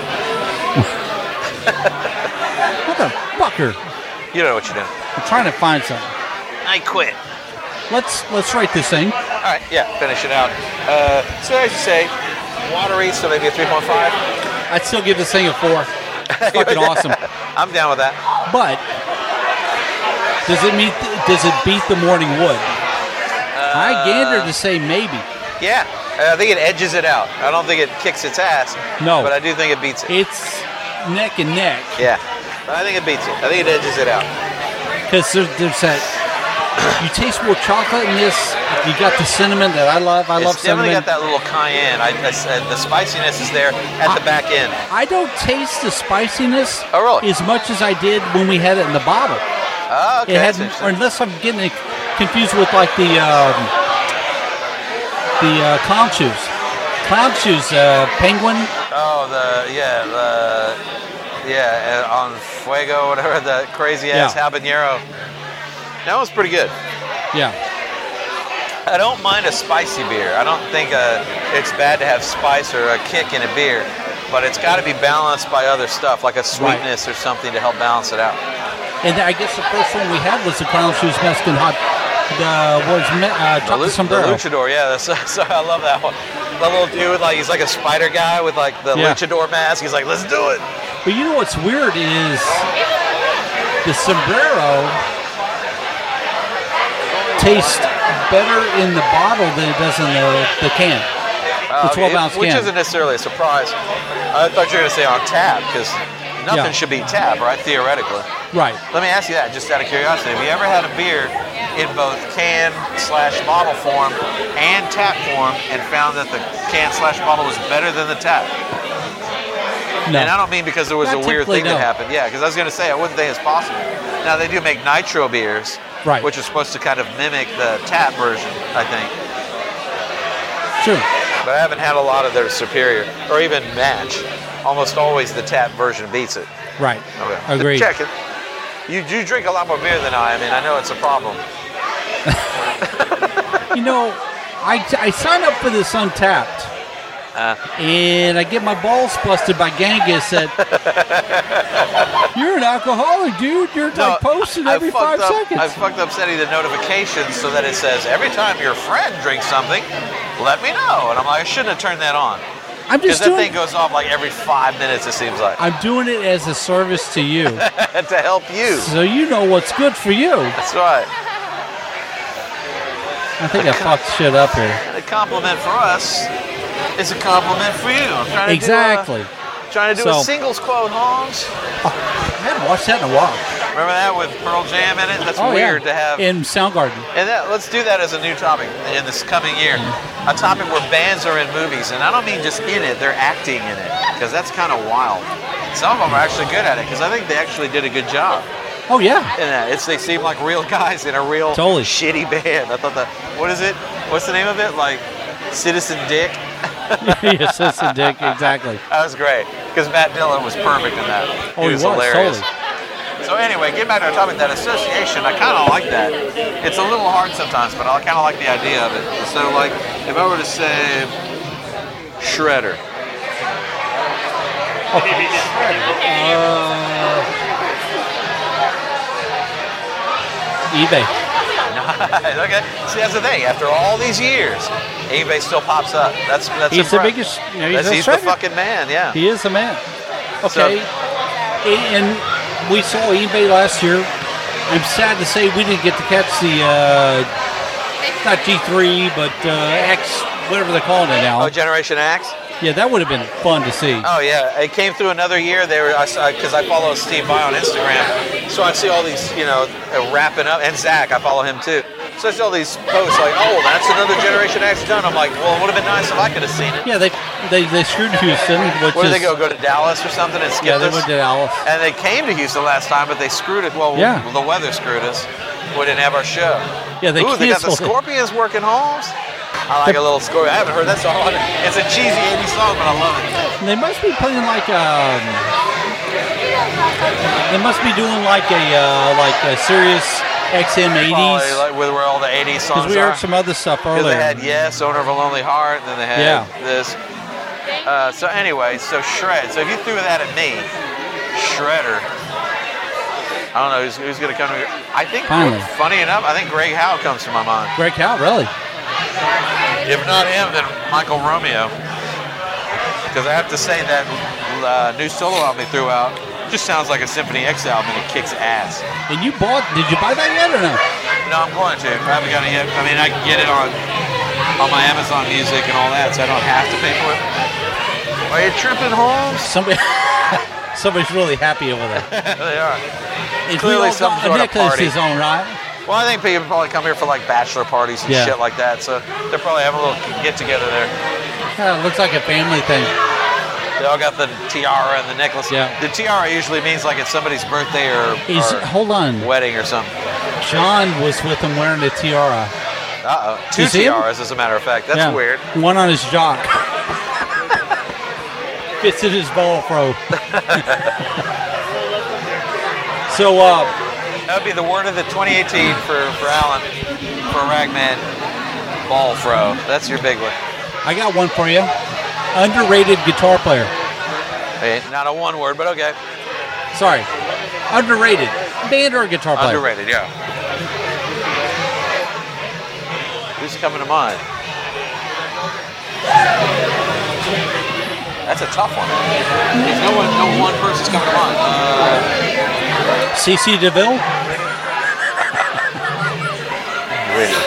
Motherfucker. You know what you're doing. I'm trying to find something. I quit. Let's let's write this thing. All right, yeah, finish it out. Uh, so as you say, watery, so maybe a three point five. I'd still give this thing a four. It's fucking awesome. I'm down with that. But does it meet? Does it beat the Morning Wood? I gander to say maybe. Yeah, I think it edges it out. I don't think it kicks its ass. No. But I do think it beats it. It's neck and neck Yeah, but I think it beats it. I think it edges it out. because there's, there's that. You taste more chocolate in this. You got the cinnamon that I love. I love It's definitely cinnamon. got that little cayenne. I, I, uh, the spiciness is there at the back end. I don't taste the spiciness Oh, really? as much as I did when we had it in the bottle. Oh, okay. It had, that's or interesting. unless I'm getting it confused with like the um, the uh, clown shoes, clown shoes, uh, penguin. Oh, the yeah, the yeah, uh, on Fuego, whatever the crazy ass Yeah. habanero. That was pretty good. Yeah, I don't mind a spicy beer. I don't think uh, it's bad to have spice or a kick in a beer, but it's got to be balanced by other stuff, like a sweetness or something to help balance it out. and I guess the first one we had was the clown shoes Mexican hot. The was me- uh, The, chocolate lu- the sombrero. luchador, yeah, that's, so I love that one. The little dude, like he's like a spider guy with like the Yeah. luchador mask. He's like, let's do it. But you know what's weird is the sombrero tastes better in the bottle than it does in the, the can. Uh, The twelve ounce which can. isn't necessarily a surprise. I thought you were going to say on tap because nothing Yeah. should be tap, right? Theoretically. Right. Let me ask you that, just out of curiosity. Have you ever had a beer in both can slash bottle form and tap form and found that the can slash bottle was better than the tap? No. And I don't mean because there was Not a weird typically, thing that no. happened. Yeah, because I was going to say I wouldn't think it's possible. Now they do make nitro beers, Right. which are supposed to kind of mimic the tap version, I think. Sure. But I haven't had a lot of their superior or even match. Almost always the tap version beats it. Right. Okay. Agreed. Check it. You do drink a lot more beer than I. I mean, I know it's a problem. You know, I, I signed up for this Untapped, Uh, and I get my balls busted by Genghis that you're an alcoholic, dude. You're no, like posting I every fucked five up, seconds. I fucked up setting the notifications so that it says every time your friend drinks something, let me know. And I'm like, I shouldn't have turned that on. I'm Because just that doing. thing goes off like every five minutes, it seems like, I'm doing it as a service to you, to help you. so you know what's good for you. That's right. I think I fucked shit up here. And a compliment for us is a compliment for you. I'm trying to Exactly. Do a, trying to do So- a singles quote, Holmes. I haven't watched that in a while. Remember that with Pearl Jam in it? That's Oh weird yeah. to have. in Soundgarden. And that, let's do that as a new topic in this coming year. A topic where bands are in movies. And I don't mean just in it, they're acting in it. Because that's kind of wild. Some of them are actually good at it because I think they actually did a good job Oh yeah. in that. It's, they seem like real guys in a real Totally. shitty band. I thought that, what is it? What's the name of it? Like Citizen Dick? Yes, that's the dick. Exactly. That was great because Matt Dillon was perfect in that. Oh, he was, was, hilarious. totally. So anyway, getting back to our topic, that association, I kind of like that. It's a little hard sometimes, but I kind of like the idea of it. So like, if I were to say Shredder, eBay. Nice. Okay. See, that's the thing. After all these years, eBay still pops up. That's that's He's the impre- biggest. You know, he's that's, a he's the treasure. fucking man. Yeah. He is the man. So- Okay. and we saw eBay last year. I'm sad to say we didn't get to catch the, uh, not G three, but uh, X, whatever they're calling it now. Oh, Generation X? Yeah, that would have been fun to see. Oh, yeah. It came through another year. They were because I, I follow Steve Vai on Instagram. So I see all these, you know, uh, wrapping up. And Zach, I follow him too. So I see all these posts like, oh, that's another Generation X done. I'm like, well, it would have been nice if I could have seen it. Yeah, they they, they screwed Houston. Which Where did is, they go? Go to Dallas or something and skip Yeah, they this? went to Dallas. And they came to Houston last time, but they screwed it. Well, Yeah. the weather screwed us. We didn't have our show. Yeah, they Ooh, they got the canceled it. Scorpions working homes. I like a little Scorpion. I haven't heard that song. It's a cheesy eighties song, but I love it. They must be playing like um, they must be doing like a uh, like a Sirius X M eighties. Probably like with where all the eighties songs Because we are. heard some other stuff 'Cause earlier. they had Yes, Owner of a Lonely Heart, and then they had Yeah. this. Uh, so anyway, so Shred. So if you threw that at me, Shredder. I don't know who's, who's going to come to me. I think, Finally. funny enough, I think Greg Howe comes to my mind. Greg Howe, really? If not him, then Michael Romeo. Because I have to say that uh, new solo album he threw out just sounds like a Symphony X album, and it kicks ass. And you bought? Did you buy that yet or no? No, I'm going to. I haven't got it yet. I mean, I can get it on on my Amazon Music and all that, so I don't have to pay for it. Are you tripping, Holmes? Somebody, somebody's really happy over there. They are. If Clearly we all some got sort a of necklace party. is on, right? Well, I think people probably come here for like bachelor parties and Yeah. shit like that, so they're probably having a little get together there. Yeah, it looks like a family thing. They all got the tiara and the necklace. Yeah. The tiara usually means like it's somebody's birthday or, Is or hold on? wedding or something. John was with him wearing a tiara. Uh oh. Two You see him? tiaras, as a matter of fact. That's Yeah. weird. One on his jock. Fits in his ball fro. So, uh, That would be the word of the twenty eighteen for, for Alan, for Ragman. Ball fro. That's your big one. I got one for you. Underrated guitar player. Hey, not a one word, but okay. Sorry. Underrated. Band or guitar player? Underrated, yeah. Who's coming to mind? That's a tough one. There's no one, no one person's coming to mind. Uh, C C DeVille? really?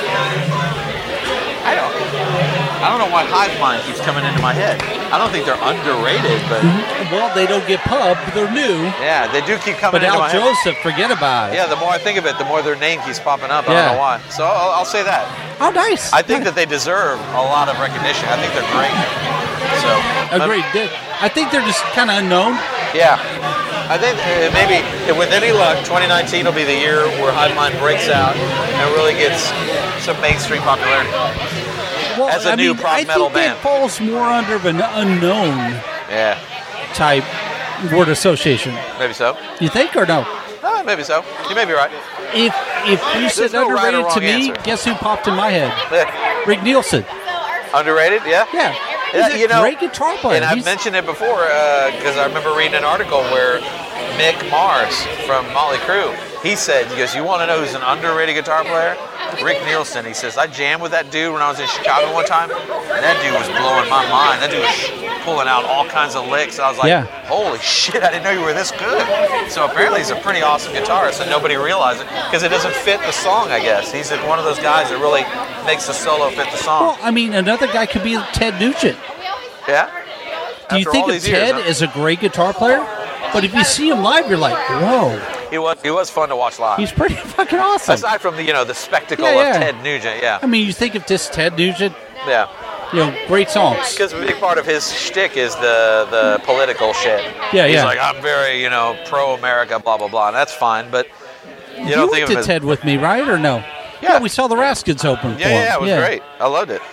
I don't. I don't know why Hive Mind keeps coming into my head. I don't think they're underrated, but Well, they don't get pub. They're new. yeah, they do keep coming But into Al my head. Joseph, forget about it. Yeah, the more I think of it, the more their name keeps popping up. I Yeah. don't know why. So I'll, I'll say that. Oh, nice. I think that they deserve a lot of recognition. I think they're great. So Agreed. They- I think they're just kind of unknown. Yeah. I think uh, maybe uh, with any luck, twenty nineteen will be the year where Hive Mind breaks out and really gets some mainstream popularity. Well, As a I new mean, prog I metal think band. that falls more under of an unknown Yeah, type word association. maybe so. You think or no? Uh, maybe so. You may be right. If if you said no right or underrated to wrong me, answer. guess who popped in my head? Yeah. Rick Nielsen. Underrated? Yeah. Yeah. Yeah, He's a you know, great guitar player. And I've He's- mentioned it before because I remember reading an article where Mick Mars from Motley Crue, he said, he goes, you want to know who's an underrated guitar player? Rick Nielsen. He says, I jammed with that dude when I was in Chicago one time, and that dude was blowing my mind. That dude was pulling out all kinds of licks. I was like, Yeah. holy shit, I didn't know you were this good. So apparently he's a pretty awesome guitarist, and nobody realized it because it doesn't fit the song, I guess. He's one of those guys that really makes the solo fit the song. Well, I mean, another guy could be Ted Nugent. Yeah? Do you After think all of these years, Ted huh? as a great guitar player? But if you see him live, you're like, whoa, He was, he was fun to watch live. he's pretty fucking awesome. Aside from the, you know, the spectacle Yeah, yeah. of Ted Nugent, yeah, I mean, you think of this Ted Nugent, yeah. you know, great songs. Because a big part of his shtick is the the political shit. Yeah, He's yeah. like, I'm very, you know, pro-America, blah blah blah, and that's fine. But you, You don't went think of to him as Ted with me, right, or no? Yeah. we saw the Raskins open yeah, for him. yeah, it was great. I loved it.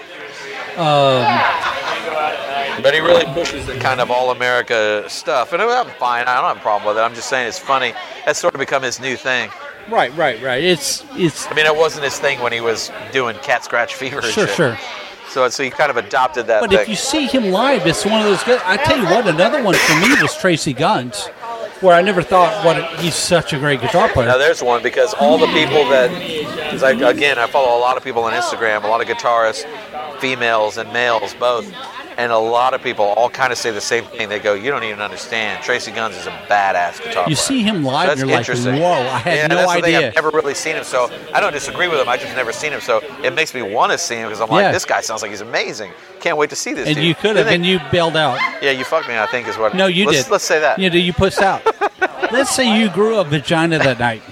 Um, But he really pushes the kind of all-America stuff, and I'm fine. I don't have a problem with it. I'm just saying it's funny. That's sort of become his new thing. right, right, right. It's it's I mean, it wasn't his thing when he was doing Cat Scratch Fever and sure, shit. sure. So, so he kind of adopted that But thing. if you see him live, it's one of those good. I tell you what, another one for me was Tracy Guns. where I never thought what a, he's such a great guitar player. Now there's one, because all the people that, cause I, again, I follow a lot of people on Instagram, a lot of guitarists, females and males both, and a lot of people all kind of say the same thing. They go, you don't even understand. Tracy Guns is a badass guitar player. You see him live, That's and you're like, interesting. whoa, I had yeah, no that's the idea. thing. I've never really seen him, so I don't disagree with him. I just never seen him, so it makes me want to see him, because I'm like, Yeah. this guy sounds like he's amazing. Can't wait to see this And dude. you could have, Didn't and they- you bailed out. Yeah, you fucked me, I think is what. No, you let's, did. Let's say that. You know, you pushed out. Let's say you grew a vagina that night.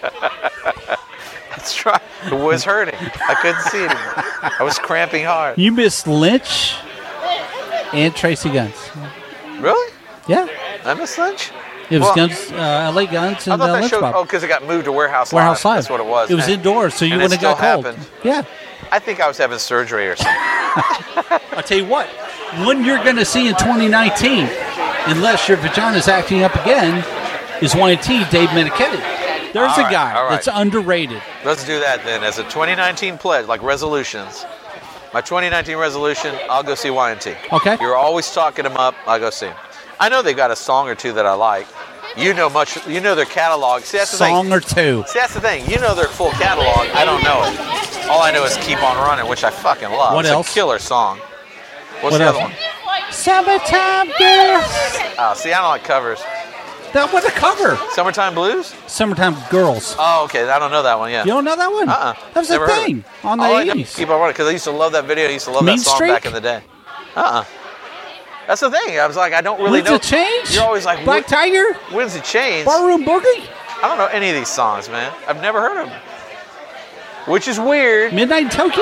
Let's try. It was hurting. I couldn't see it anymore. I was cramping hard. You missed Lynch and Tracy Guns. Really? Yeah. I missed Lynch? It was Well, Guns, uh, L A Guns, I and thought uh, that Lynch showed, Mob. oh, because it got moved to Warehouse, Warehouse Live. Live. That's what it was. It was And- indoors, so you and it wouldn't have got still cold. happened. Yeah. I think I was having surgery or something. I'll tell you what, one you're going to see in twenty nineteen, unless your vagina's acting up again, is Y and T, Dave Meniketti. There's All a right, guy all right. that's underrated. Let's do that then. As a twenty nineteen pledge, like resolutions. My twenty nineteen resolution, I'll go see Y and T. Okay. You're always talking them up. I'll go see them. I know they've got a song or two that I like. You know much. You know their catalog. See, that's the Song thing. or two. See, that's the thing. You know their full catalog. I don't know it. All I know is Keep On Running, which I fucking love. What it's else? a killer song. What's What the else? other one? Summertime Girls. Oh, see, I don't like covers. That was a cover. Summertime Blues? Summertime Girls. Oh, okay. I don't know that one yet. You don't know that one? Uh-uh. That was Never a heard of thing it. on the All I know is eighties. Keep On Running, because I used to love that video. I used to love Mean that song Streak? back in the day. Uh-uh. That's the thing. I was like, I don't really When's know. it change? You're always like, Black what- Tiger? when's it change? Barroom Boogie? I don't know any of these songs, man. I've never heard of them. Which is weird. Midnight in Tokyo?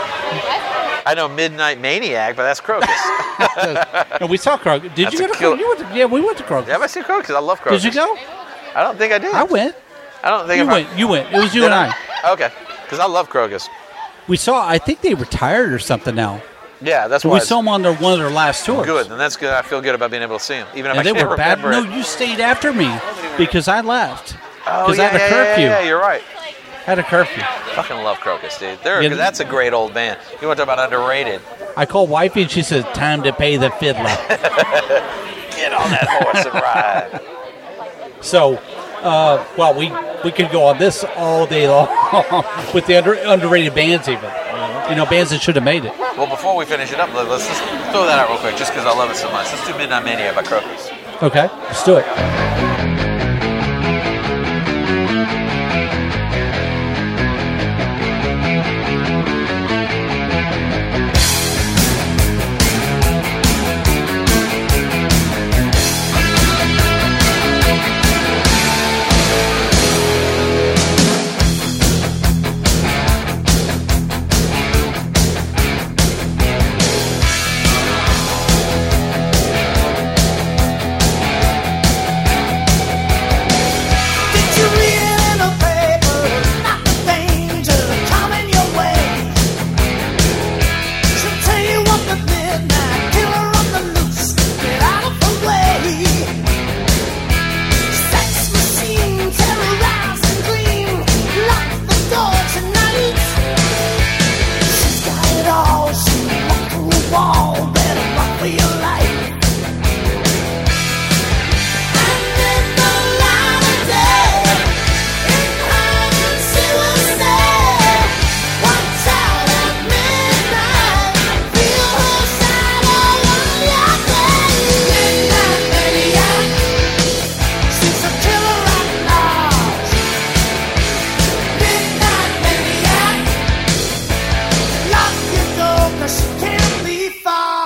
I know Midnight Maniac, but that's Crocus. No, we saw Kroger. Did That's you a go to kill- Kroger? You went to, yeah, we went to Kroger. Have I seen Crocus? I love Crocus. Did you go? I don't think I did. I went. I don't think You if I- went. You went. It was you Did and I. Okay. Because I love Crocus. We saw, I think they retired or something now. Yeah, that's We why. saw them on their, one of their last tours. Good, and that's good. I feel good about being able to see them, even if And I they can't were bad. remember No, it. you stayed after me because I left. Oh, Because yeah, I had a yeah, curfew. yeah, yeah, you're right. Had a curfew. Fucking love Crocus, dude. They're, Yeah. That's a great old band. You want to talk about underrated? I called wifey and she said, time to pay the fiddler. Get on that horse and ride. So, uh, well, we, we could go on this all day long with the under, underrated bands even. You know, bands that should have made it. Well, before we finish it up, let- let's just throw that out real quick, just because I love it so much. Let's do Midnight Mania by Crocus. Okay, let's do it. Did you read in the paper about the danger coming your way? She'll tell you what, the midnight killer on the loose. Get out of her way. Sex machine, terrorize and gleam. Lock the door tonight. She's got it all. She walked through a wall. Better run for your life. And in the light of day, in hiding she will stay. Watch out at midnight, feel her shadow on your face. Midnight maniac, she's a killer at large. Midnight maniac, lock your door 'cause she can't be far.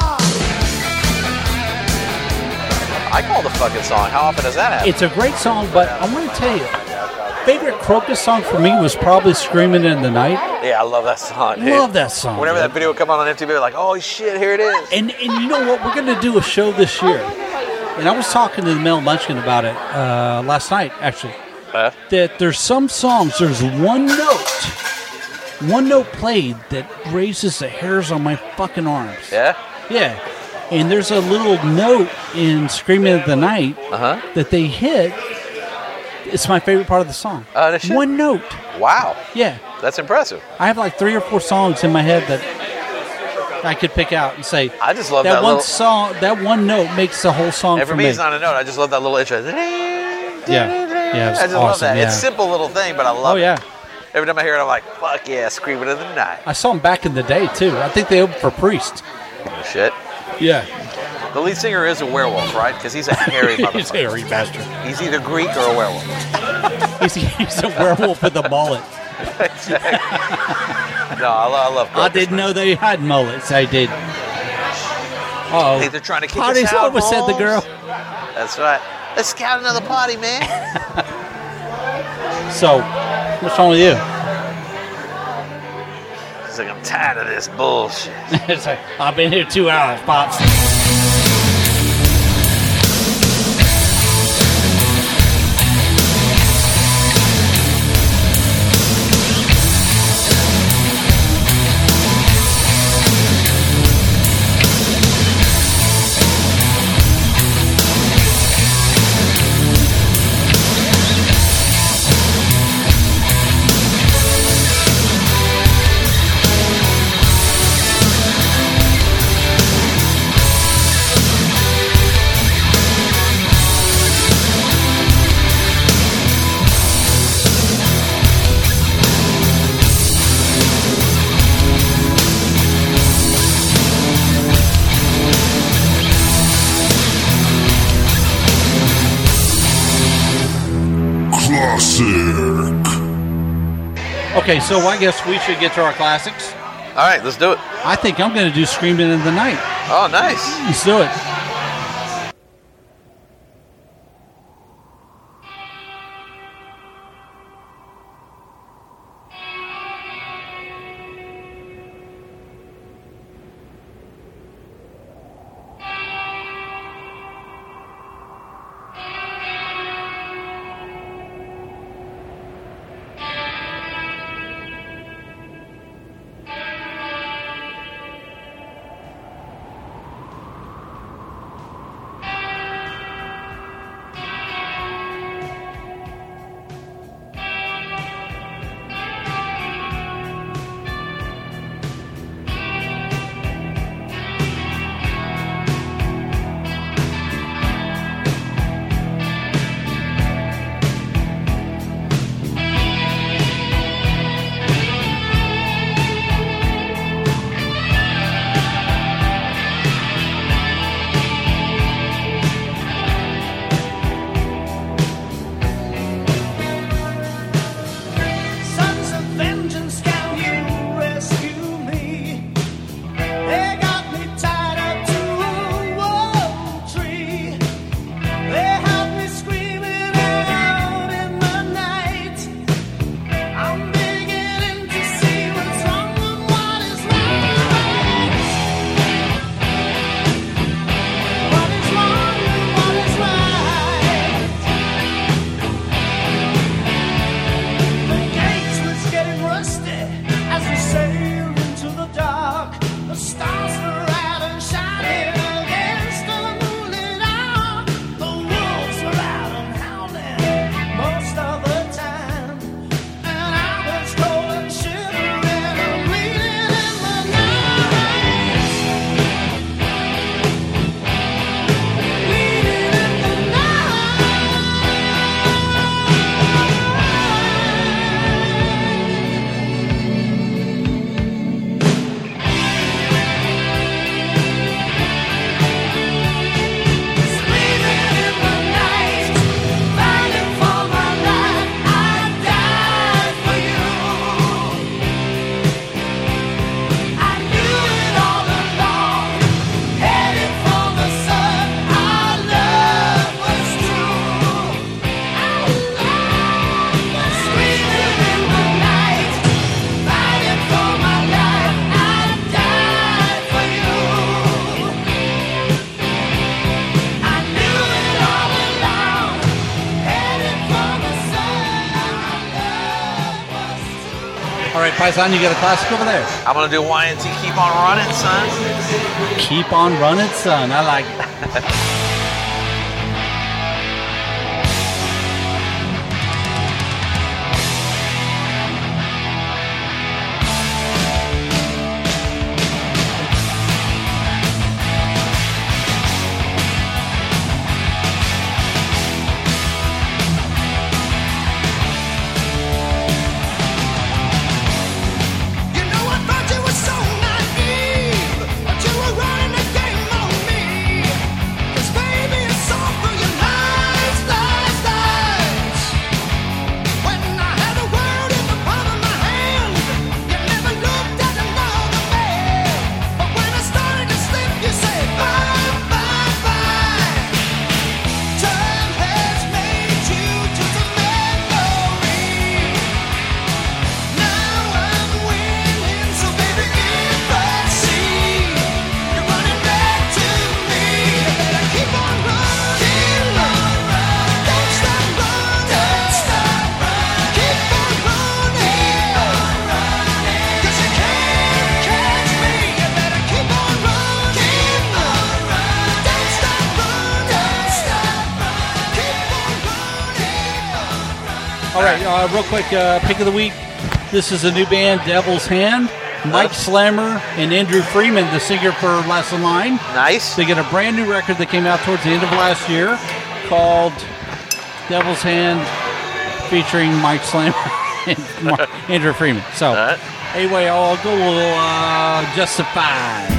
I call the fucking song. How often does that happen? It's a great song, but I want to tell you, favorite Crocus song for me was probably Screaming in the Night. Yeah, I love that song, dude. Love that song. Whenever dude. that video would come on on M T V, we're like, oh shit, here it is. And and you know what? We're going to do a show this year. And I was talking to Mel Munchkin about it uh, last night, actually. Huh? That there's some songs, there's one note, one note played that raises the hairs on my fucking arms. Yeah? Yeah. And there's a little note in Screaming in the Night Uh-huh. that they hit. It's my favorite part of the song. Oh, no shit. One note. Wow. Yeah. That's impressive. I have like three or four songs in my head that I could pick out and say, I just love that, that one little- song, that one note makes the whole song And for for me, me. it's not a note. I just love that little intro. Yeah. Yeah, it's I just awesome, love that. yeah. It's a simple little thing, but I love Oh, it. yeah. Every time I hear it, I'm like, fuck yeah, Screaming in the Night. I saw him back in the day, too. I think they opened for Priest. Oh, shit. Yeah. The lead singer is a werewolf, right? Because he's a hairy motherfucker. He's a hairy bastard. He's either Greek or a werewolf. He's, he's a werewolf with a mullet. Exactly. No, I, lo- I love Crocus, I didn't man. know they had mullets. I did. Uh-oh. I think they're trying to kick Party's us out, over, said the Holmes. girl. That's right. Let's scout another party, man. So, what's wrong with you? It's like, I'm tired of this bullshit. It's like, I've been here two hours, Pops. Classic. Okay, so I guess we should get to our classics. All right, let's do it. I think I'm going to do Screaming in the Night. Oh, nice. Let's do it. Sons of vengeance, can you rescue me? They got me tied up to a old tree. They have me screaming out in the night. I'm beginning to see what's wrong and what is right. What is wrong and what is right? The gauge was getting rusty as we sailed into the dark. The stars were out and shining against the moonlit hour. The wolves were out and howling most of the time, and I was cold and shivering and bleeding in the night. Bleeding in the All right, Paisan, you got a classic over there. I'm going to do Y and T Keep On Running, son. Keep on running, son. I like it. uh, real quick, uh, pick of the week. This is a new band, Devil's Hand. Mike Slammer and Andrew Freeman, the singer for Last in Line. Nice. They get a brand new record that came out towards the end of last year called Devil's Hand, featuring Mike Slammer and Mark, Andrew Freeman. So, right. Anyway, I'll go uh, Justified.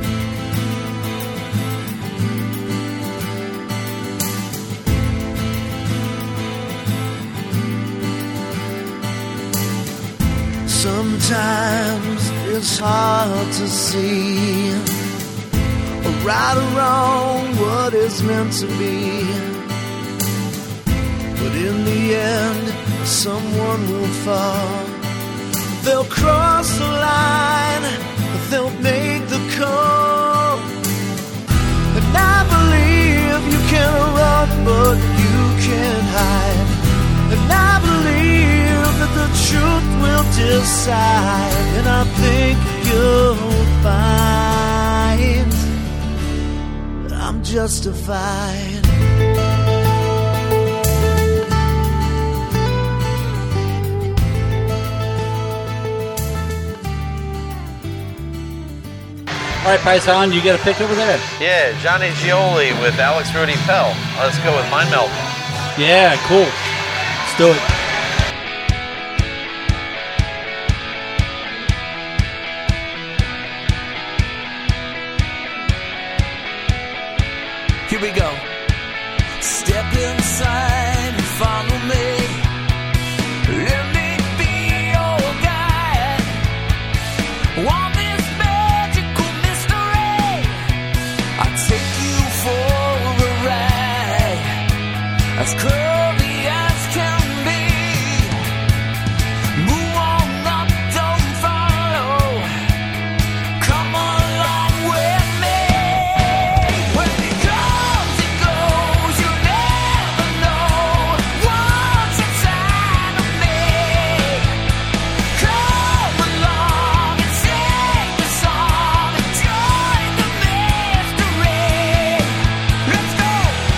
Sometimes it's hard to see right or wrong what is meant to be. But in the end, someone will fall. They'll cross the line, they'll make the call. And I believe you can run, but you can't hide. And I believe that the truth will decide. And I think you'll find that I'm justified. All right, Paisan, you got a pick over there? Yeah, Johnny Gioli with Alex Rudy Pell. Let's go with Mind Melt. Yeah, cool. Let's do it. Here we go. Step inside and follow me. Let me be your guide. Want this magical mystery? I'll take you for a ride. As curvy as can be. Move on up, don't follow. Come along with me. When it comes, it goes. You never know what's inside of me. Come along and sing the song and join the mystery. Let's go.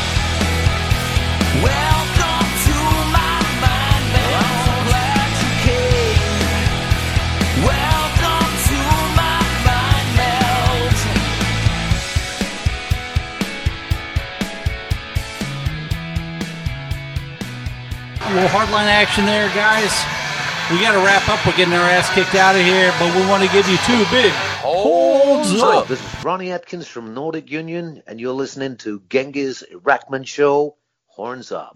Welcome to my mind melt. I'm glad you came. Welcome to my mind melt. A little hardline action there, guys. We got to wrap up. We're getting our ass kicked out of here, but we want to give you two big holds Hi, up. this is Ronnie Atkins from Nordic Union, and you're listening to Genghis Rackman Show, Horns Up.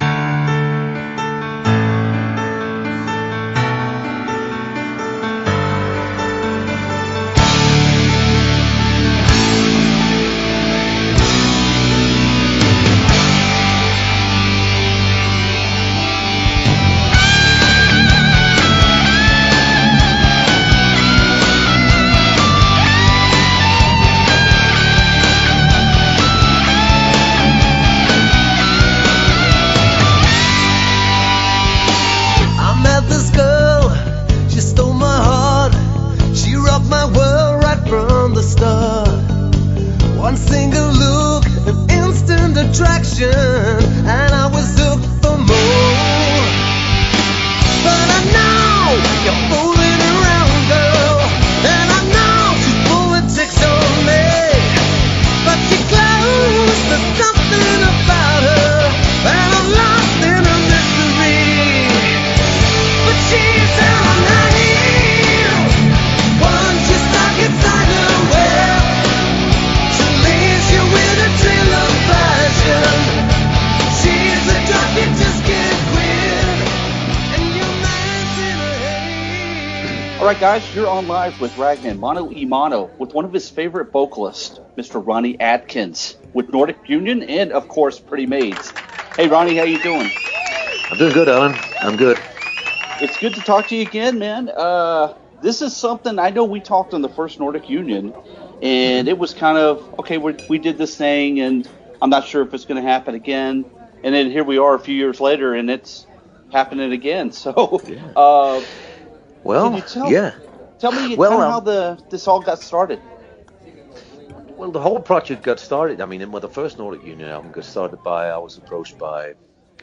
I met this girl, she stole my heart. She rocked my world right from the start. One single look, an instant attraction, and I was hooked for more. But I know you're fooling around, girl, and I know she's pulling tricks on me. But she close, there's something about her, and I'm lost in a mystery. But she's on her heels. Once you stuck inside her web, she leaves you with a trail of passion. She's a drug you just can't quit, and your mind's in her head. All right, guys, you're on live with Ragman, Mono e Mono, with one of his favorite vocalists, Mister Ronnie Atkins, with Nordic Union and, of course, Pretty Maids. Hey, Ronnie, how you doing? I'm doing good, Alan. I'm good. It's good to talk to you again, man. Uh, this is something, I know we talked on the first Nordic Union, and it was kind of, okay, we we did this thing, and I'm not sure if it's going to happen again. And then here we are a few years later, and it's happening again. So, uh, Well, can you tell, yeah. tell me Well, kind of um, how the this all got started. Well, the whole project got started. I mean, when the first Nordic Union album got started by, I was approached by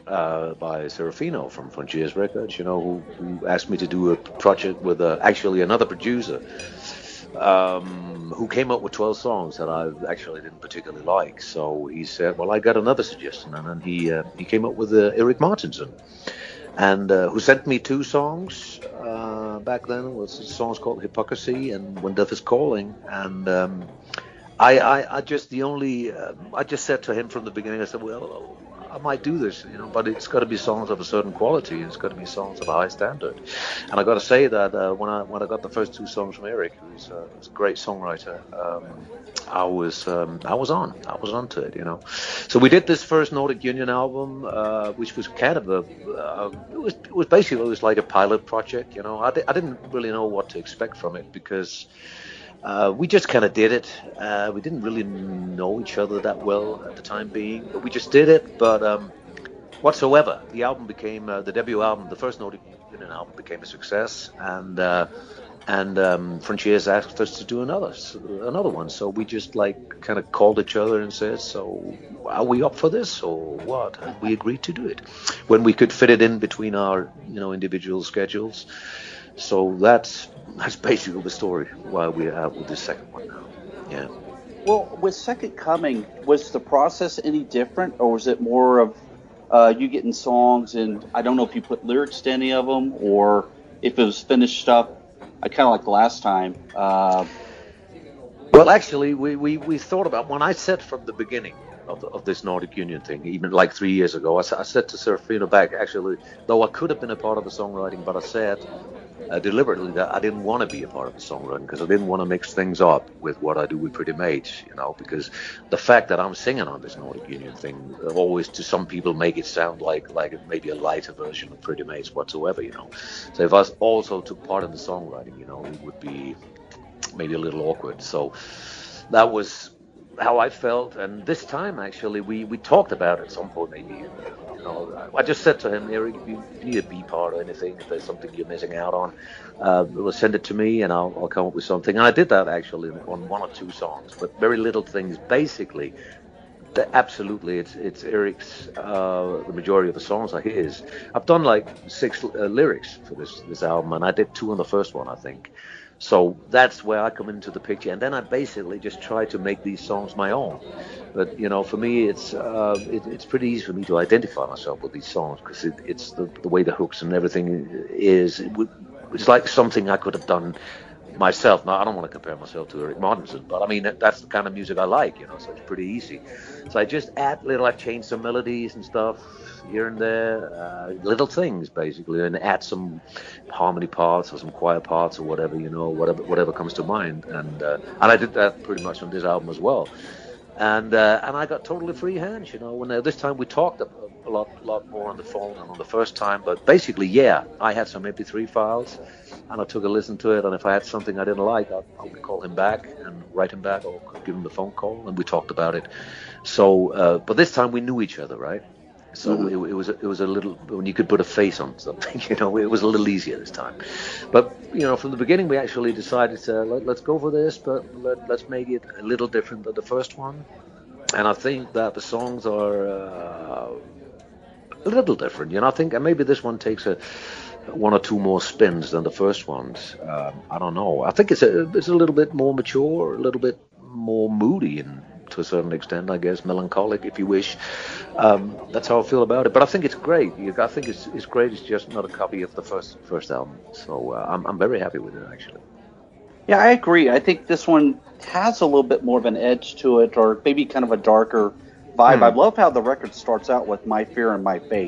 uh, by Serafino from Frontiers Records, you know, who, who asked me to do a project with uh, actually another producer um, who came up with twelve songs that I actually didn't particularly like. So he said, well, I got another suggestion. And then he, uh, he came up with uh, Eric Martinson, and uh, who sent me two songs uh, back then. It was songs called Hypocrisy and When Death is Calling. And um, I, I, I just the only uh, I just said to him from the beginning, I said, well, I might do this, you know, but it's got to be songs of a certain quality. It's got to be songs of a high standard. And I got to say that uh, when I when I got the first two songs from Eric, who's, uh, who's a great songwriter, um, I was um, I was on, I was onto it, you know. So we did this first Nordic Union album, uh, which was kind of a uh, it was it was basically it was like a pilot project, you know. I, di- I didn't really know what to expect from it because. Uh, we just kind of did it. Uh, we didn't really know each other that well at the time being, but we just did it. But um, whatsoever, the album became uh, the debut album, the first Nordic Union album became a success, and uh, and um, Frontiers asked us to do another another one. So we just like kind of called each other and said, "So are we up for this or what?" And we agreed to do it when we could fit it in between our you know individual schedules. So that's that's basically the story why we have with the second one now. Yeah. Well, with Second Coming, was the process any different, or was it more of uh, you getting songs and I don't know if you put lyrics to any of them or if it was finished up? I kind of like last time. Uh, well, actually, we, we, we thought about when I said from the beginning of, the, of this Nordic Union thing, even like three years ago, I, I said to Serafino back, actually, though I could have been a part of the songwriting, but I said. Uh, deliberately that I didn't want to be a part of the songwriting because I didn't want to mix things up with what I do with Pretty Mates, you know, because the fact that I'm singing on this Nordic Union thing always to some people make it sound like like maybe a lighter version of Pretty Mates whatsoever, you know. So if I also took part in the songwriting, you know, it would be maybe a little awkward. So that was how I felt, and this time actually we, we talked about it at some point maybe. You know, I just said to him, Eric, if you need to be part of anything, if there's something you're missing out on, uh, well, send it to me and I'll, I'll come up with something. And I did that actually on one or two songs, but very little things. Basically, the, absolutely, it's it's Eric's. Uh, the majority of the songs are his. I've done like six uh, lyrics for this this album, and I did two on the first one, I think. So that's where I come into the picture, and then I basically just try to make these songs my own. But you know, for me, it's uh, it, it's pretty easy for me to identify myself with these songs because it, it's the, the way the hooks and everything is. It would, it's like something I could have done myself. Now I don't want to compare myself to Eric Martinson, but I mean that, that's the kind of music I like, you know. So it's pretty easy. So I just add little, I change some melodies and stuff here and there, uh, little things basically, and add some harmony parts or some choir parts or whatever, you know, whatever whatever comes to mind. And uh, and I did that pretty much on this album as well. And uh, and I got totally free hands, you know. When uh, this time we talked a, a lot lot more on the phone than on the first time, but basically, yeah, I had some M P three files, and I took a listen to it. And if I had something I didn't like, I, I would call him back and write him back, or give him the phone call, and we talked about it. So, uh, but this time we knew each other, right? So mm-hmm. it, it was it was a little, when you could put a face on something, you know, it was a little easier this time. But you know, from the beginning, we actually decided to let, let's go for this, but let, let's make it a little different than the first one. And I think that the songs are uh, a little different. You know, I think and maybe this one takes a one or two more spins than the first ones. Um, I don't know. I think it's a it's a little bit more mature, a little bit more moody and. To a certain extent, I guess, melancholic, if you wish. Um, that's how I feel about it. But I think it's great. I think it's, it's great. It's just not a copy of the first first album. So uh, I'm I'm very happy with it, actually. Yeah, I agree. I think this one has a little bit more of an edge to it, or maybe kind of a darker vibe. Hmm. I love how the record starts out with My Fear and My Faith.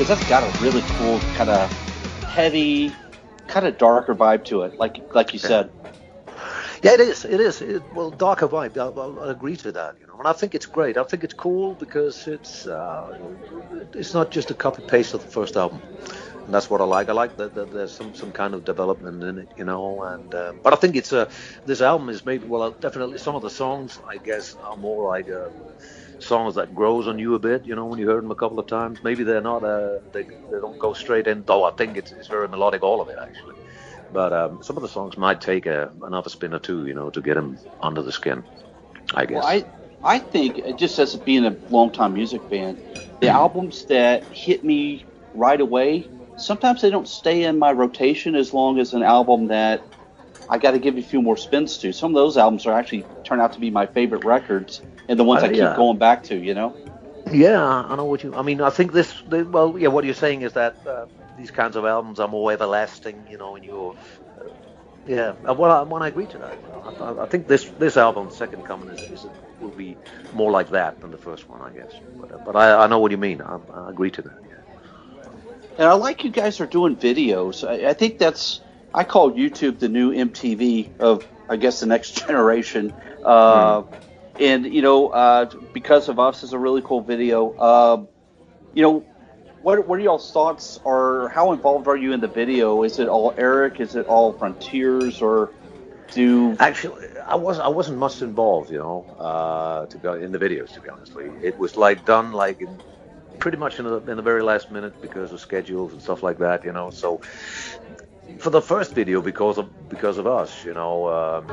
because that's got a really cool kind of heavy, kind of darker vibe to it, like like you Yeah. said. Yeah, it is. It is. It, well, darker vibe. I'll, I'll, I'll agree to that. You know, and I think it's great. I think it's cool because it's uh, it's not just a copy paste of the first album, and that's what I like. I like that, that there's some, some kind of development in it, you know. And uh, but I think it's a this album is made well. Definitely, some of the songs I guess are more like uh, songs that grows on you a bit. You know, when you heard them a couple of times, maybe they're not. Uh, they they don't go straight in. Though I think it's it's very melodic, all of it actually. But um, some of the songs might take a, another spin or two, you know, to get them under the skin, I guess. Well, I I think uh, just as being a longtime music fan, the albums that hit me right away, sometimes they don't stay in my rotation as long as an album that I got to give a few more spins to. Some of those albums are actually turn out to be my favorite records and the ones Uh, I keep yeah. going back to, you know? Yeah, I know what you. I mean, I think this. The, well, yeah, what you're saying is that uh, these kinds of albums are more everlasting, you know, and you're. Uh, yeah, uh, well, I, well, I agree to that. I, I, I think this this album, Second Coming, is, is will be more like that than the first one, I guess. But, uh, but I, I know what you mean. I, I agree to that. Yeah. And I like you guys are doing videos. I, I think that's, I call YouTube the new M T V of, I guess, the next generation. Uh, Hmm. And, you know, uh, Because of Us is a really cool video. Um, you know, what, what are y'all's thoughts, or how involved are you in the video? Is it all Eric? Is it all Frontiers? Or do... Actually, I was I wasn't much involved, you know, uh, to go in the videos. To be honest, it was like done like in, pretty much in the in the very last minute because of schedules and stuff like that, you know. So for the first video, because of because of us, you know. Um,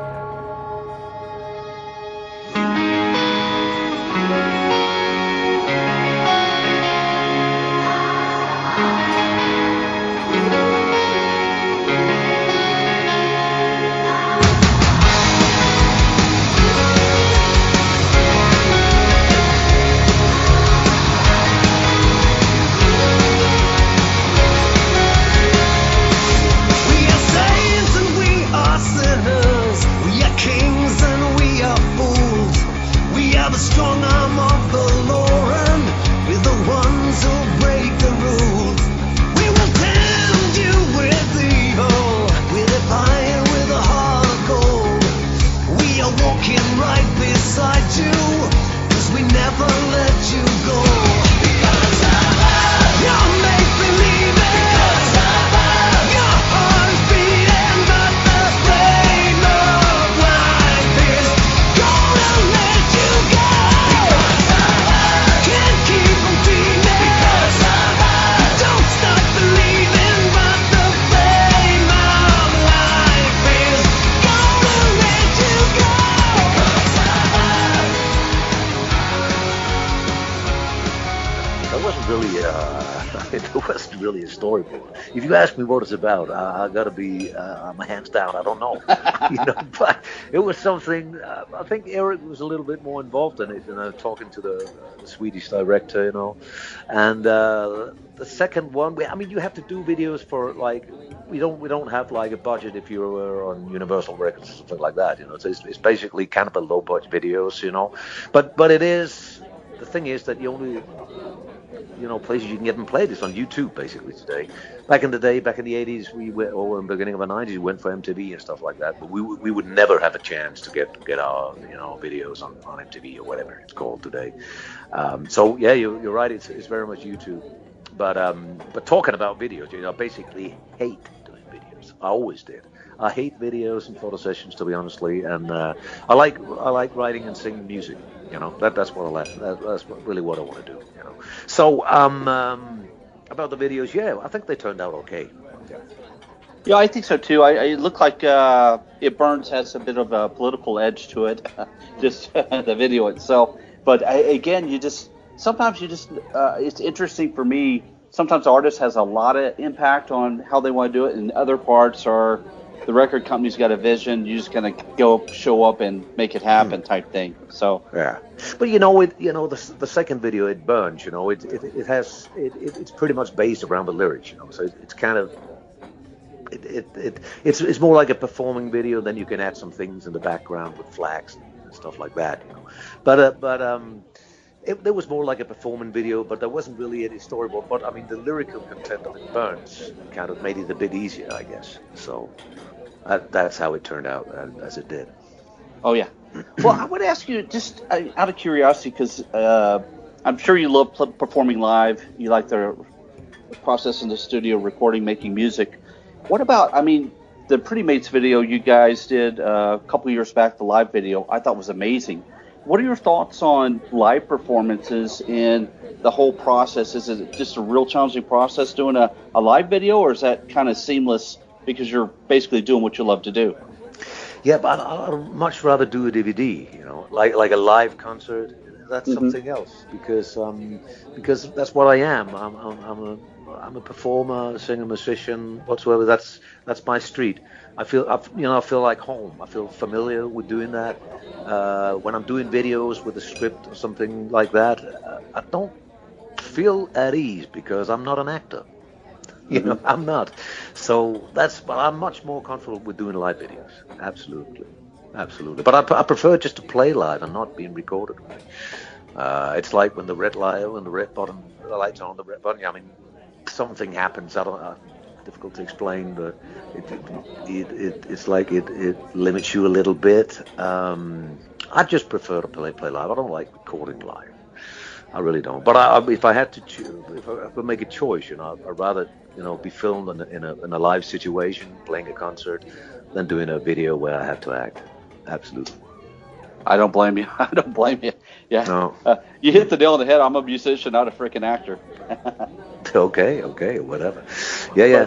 We are saints and we are sinners. We are kings and we are fools. We are the strong arm of the Lord, and we're the ones who break the rules. We will tempt you with evil, with a fire, with a heart of gold. We are walking right beside you, 'cause we never let you go. Because of us, you're make believe it. Because of us, your heart is beating, but the flame of life is gonna let you go. Because of us, can't keep on dreaming. Because of us, don't stop believing, but the flame of life is gonna let you go. Because of us. That wasn't really, uh, it wasn't really a storyboard. If you ask me what it's about, I, I gotta be, uh, my hands down. I don't know, you know. But it was something. Uh, I think Eric was a little bit more involved in it, you know, talking to the, uh, the Swedish director, you know. And uh, the second one, we, I mean, you have to do videos for like. We don't we don't have like a budget if you were on Universal Records or something like that, you know. So it's, it's basically kind of a low budget videos, you know. But but it is. The thing is that you only. You know, places you can get them played is on YouTube basically today. Back in the day, back in the eighties, we went, or in the beginning of the nineties, we went for M T V and stuff like that. But we we would never have a chance to get get our you know videos on, on M T V or whatever it's called today. Um, so yeah, you, you're right. It's it's very much YouTube. But um, but talking about videos, you know, I basically hate doing videos. I always did. I hate videos and photo sessions, to be honestly, and uh, I like I like writing and singing music. You know, that that's what I like. That, that's what, really what I want to do. You know, so um, um, about the videos, yeah, I think they turned out okay. Yeah. Yeah, I think so too. I, I it looked like uh, It Burns has a bit of a political edge to it, just the video itself. But I, again, you just sometimes you just uh, it's interesting for me. Sometimes the artist has a lot of impact on how they want to do it, and other parts are the record company's got a vision. You're just gonna go show up and make it happen, type thing. So yeah, but you know, it you know the the second video, It Burns. You know, it it, it has it, it it's pretty much based around the lyrics. You know, so it, it's kind of. It, it, it it's it's more like a performing video. Then you can add some things in the background with flags and stuff like that, you know. But uh, but um, it, it was more like a performance video, but there wasn't really any storyboard. But I mean, the lyrical content of it, Burns, kind of made it a bit easier, I guess. So uh, that's how it turned out uh, as it did. Oh yeah. Well, I would ask you just uh, out of curiosity, because uh, I'm sure you love pl- performing live. You like the process in the studio, recording, making music. What about, I mean, the Pretty Mates video you guys did uh, a couple years back, the live video, I thought was amazing. What are your thoughts on live performances and the whole process? Is it just a real challenging process doing a, a live video, or is that kind of seamless because you're basically doing what you love to do? Yeah, but I'd much rather do a D V D, you know, like like a live concert. That's Mhm. something else, because um, because that's what I am. I'm, I'm, I'm a I'm a performer, singer, musician, whatsoever. That's that's my street. I feel I, you know I feel like home. I feel familiar with doing that. Uh, when I'm doing videos with a script or something like that, uh, I don't feel at ease because I'm not an actor. You know, I'm not. So that's, but I'm much more comfortable with doing live videos. Absolutely. Absolutely. But I, I prefer just to play live and not being recorded. Uh, it's like when the red light, when the red button, the lights on the red button. I mean, something happens. I don't know. Difficult to explain, but it, it, it it's like it, it limits you a little bit. Um, I just prefer to play play live. I don't like recording live. I really don't. But I, if I had to choose, if I, if I make a choice, you know, I'd rather, you know, be filmed in a, in a in a live situation, playing a concert, than doing a video where I have to act. Absolutely. I don't blame you. I don't blame you. Yeah. No. Uh, you hit the nail on the head. I'm a musician, not a freaking actor. Okay. Okay. Whatever. Yeah. Yeah.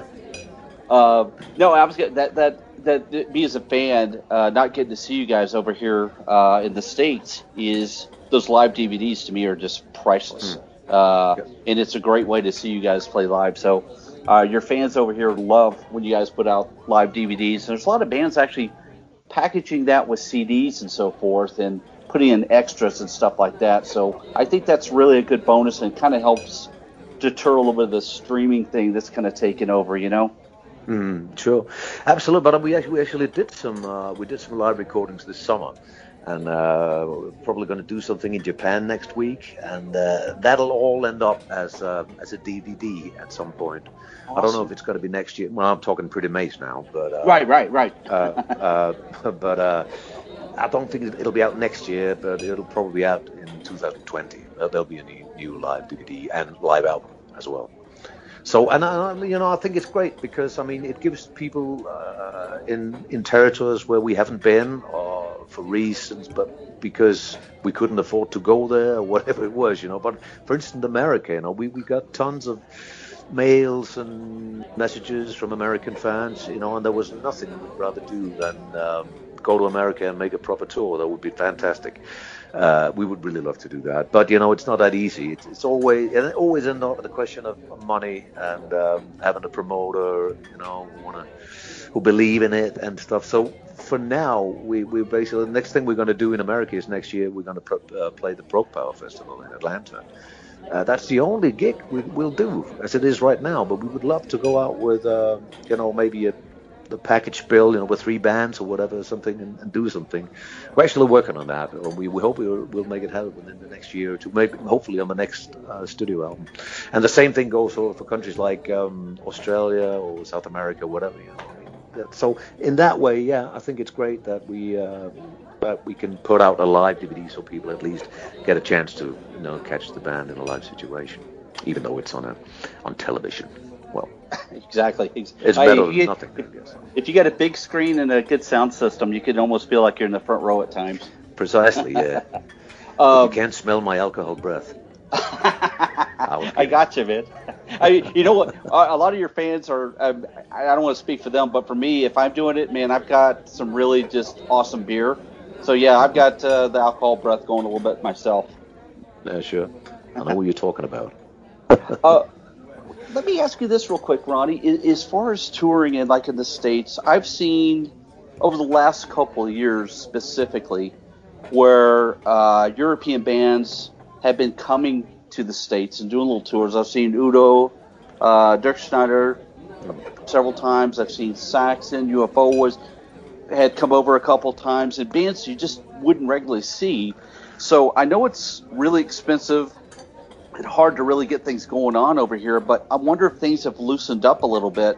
Uh, no, I was getting that, that, that, that me as a fan, uh, not getting to see you guys over here uh, in the States, is those live D V Ds to me are just priceless. Mm. Uh, Yes. And it's a great way to see you guys play live. So uh, your fans over here love when you guys put out live D V Ds. And there's a lot of bands actually packaging that with C Ds and so forth and putting in extras and stuff like that. So I think that's really a good bonus and kind of helps deter a little bit of the streaming thing that's kind of taken over, you know? Mm, sure, absolutely. But we actually, we actually did some uh, we did some live recordings this summer, and uh, we're probably going to do something in Japan next week, and uh, that'll all end up as uh, as a D V D at some point. I don't know if it's going to be next year. Well, I'm talking Pretty Mace now, but uh, Right, right, right. uh, uh, but uh, I don't think it'll be out next year, but it'll probably be out in two thousand twenty. Uh, there'll be a new, new live D V D and live album as well. So, and I, you know, I think it's great because, I mean, it gives people uh, in in territories where we haven't been, or for reasons, but because we couldn't afford to go there, or whatever it was, you know. But for instance, America, you know, we, we got tons of mails and messages from American fans, you know, and there was nothing we'd rather do than um, go to America and make a proper tour. That would be fantastic. Uh, we would really love to do that, but you know, it's not that easy. It's, it's always and it always ends up with a question of money and um, having a promoter, you know, who wanna who believe in it and stuff. So for now, we we basically the next thing we're going to do in America is next year we're going to pro- uh, play the Broke Power Festival in Atlanta. Uh, that's the only gig we, we'll do as it is right now. But we would love to go out with, uh, you know, maybe a the package bill, you know, with three bands or whatever, something, and, and do something. We're actually working on that. We, we hope we'll, we'll make it happen within the next year or two, maybe hopefully on the next uh, studio album. And the same thing goes for, for countries like um, Australia or South America, whatever. You know. I mean, that, so in that way, yeah, I think it's great that we uh, that we can put out a live D V D so people at least get a chance to, you know, catch the band in a live situation, even though it's on a on television. Well, exactly. It's I- better than you- nothing, I guess. If you got a big screen and a good sound system, you can almost feel like you're in the front row at times. Precisely, yeah. Um, You can't smell my alcohol breath. I got you, man. I, you know what? A a lot of your fans are. Um, I I don't want to speak for them, but for me, if I'm doing it, man, I've got some really just awesome beer. So yeah, I've got uh, the alcohol breath going a little bit myself. Yeah, sure. I know what you're talking about. Uh, let me ask you this real quick, Ronnie. I- As far as touring in like in the States, I've seen over the last couple of years specifically where uh, European bands have been coming to the States and doing little tours. I've seen Udo, uh, Dirk Schneider several times. I've seen Saxon, U F O was had come over a couple times, and bands you just wouldn't regularly see. So I know it's really expensive and hard to really get things going on over here, but I wonder if things have loosened up a little bit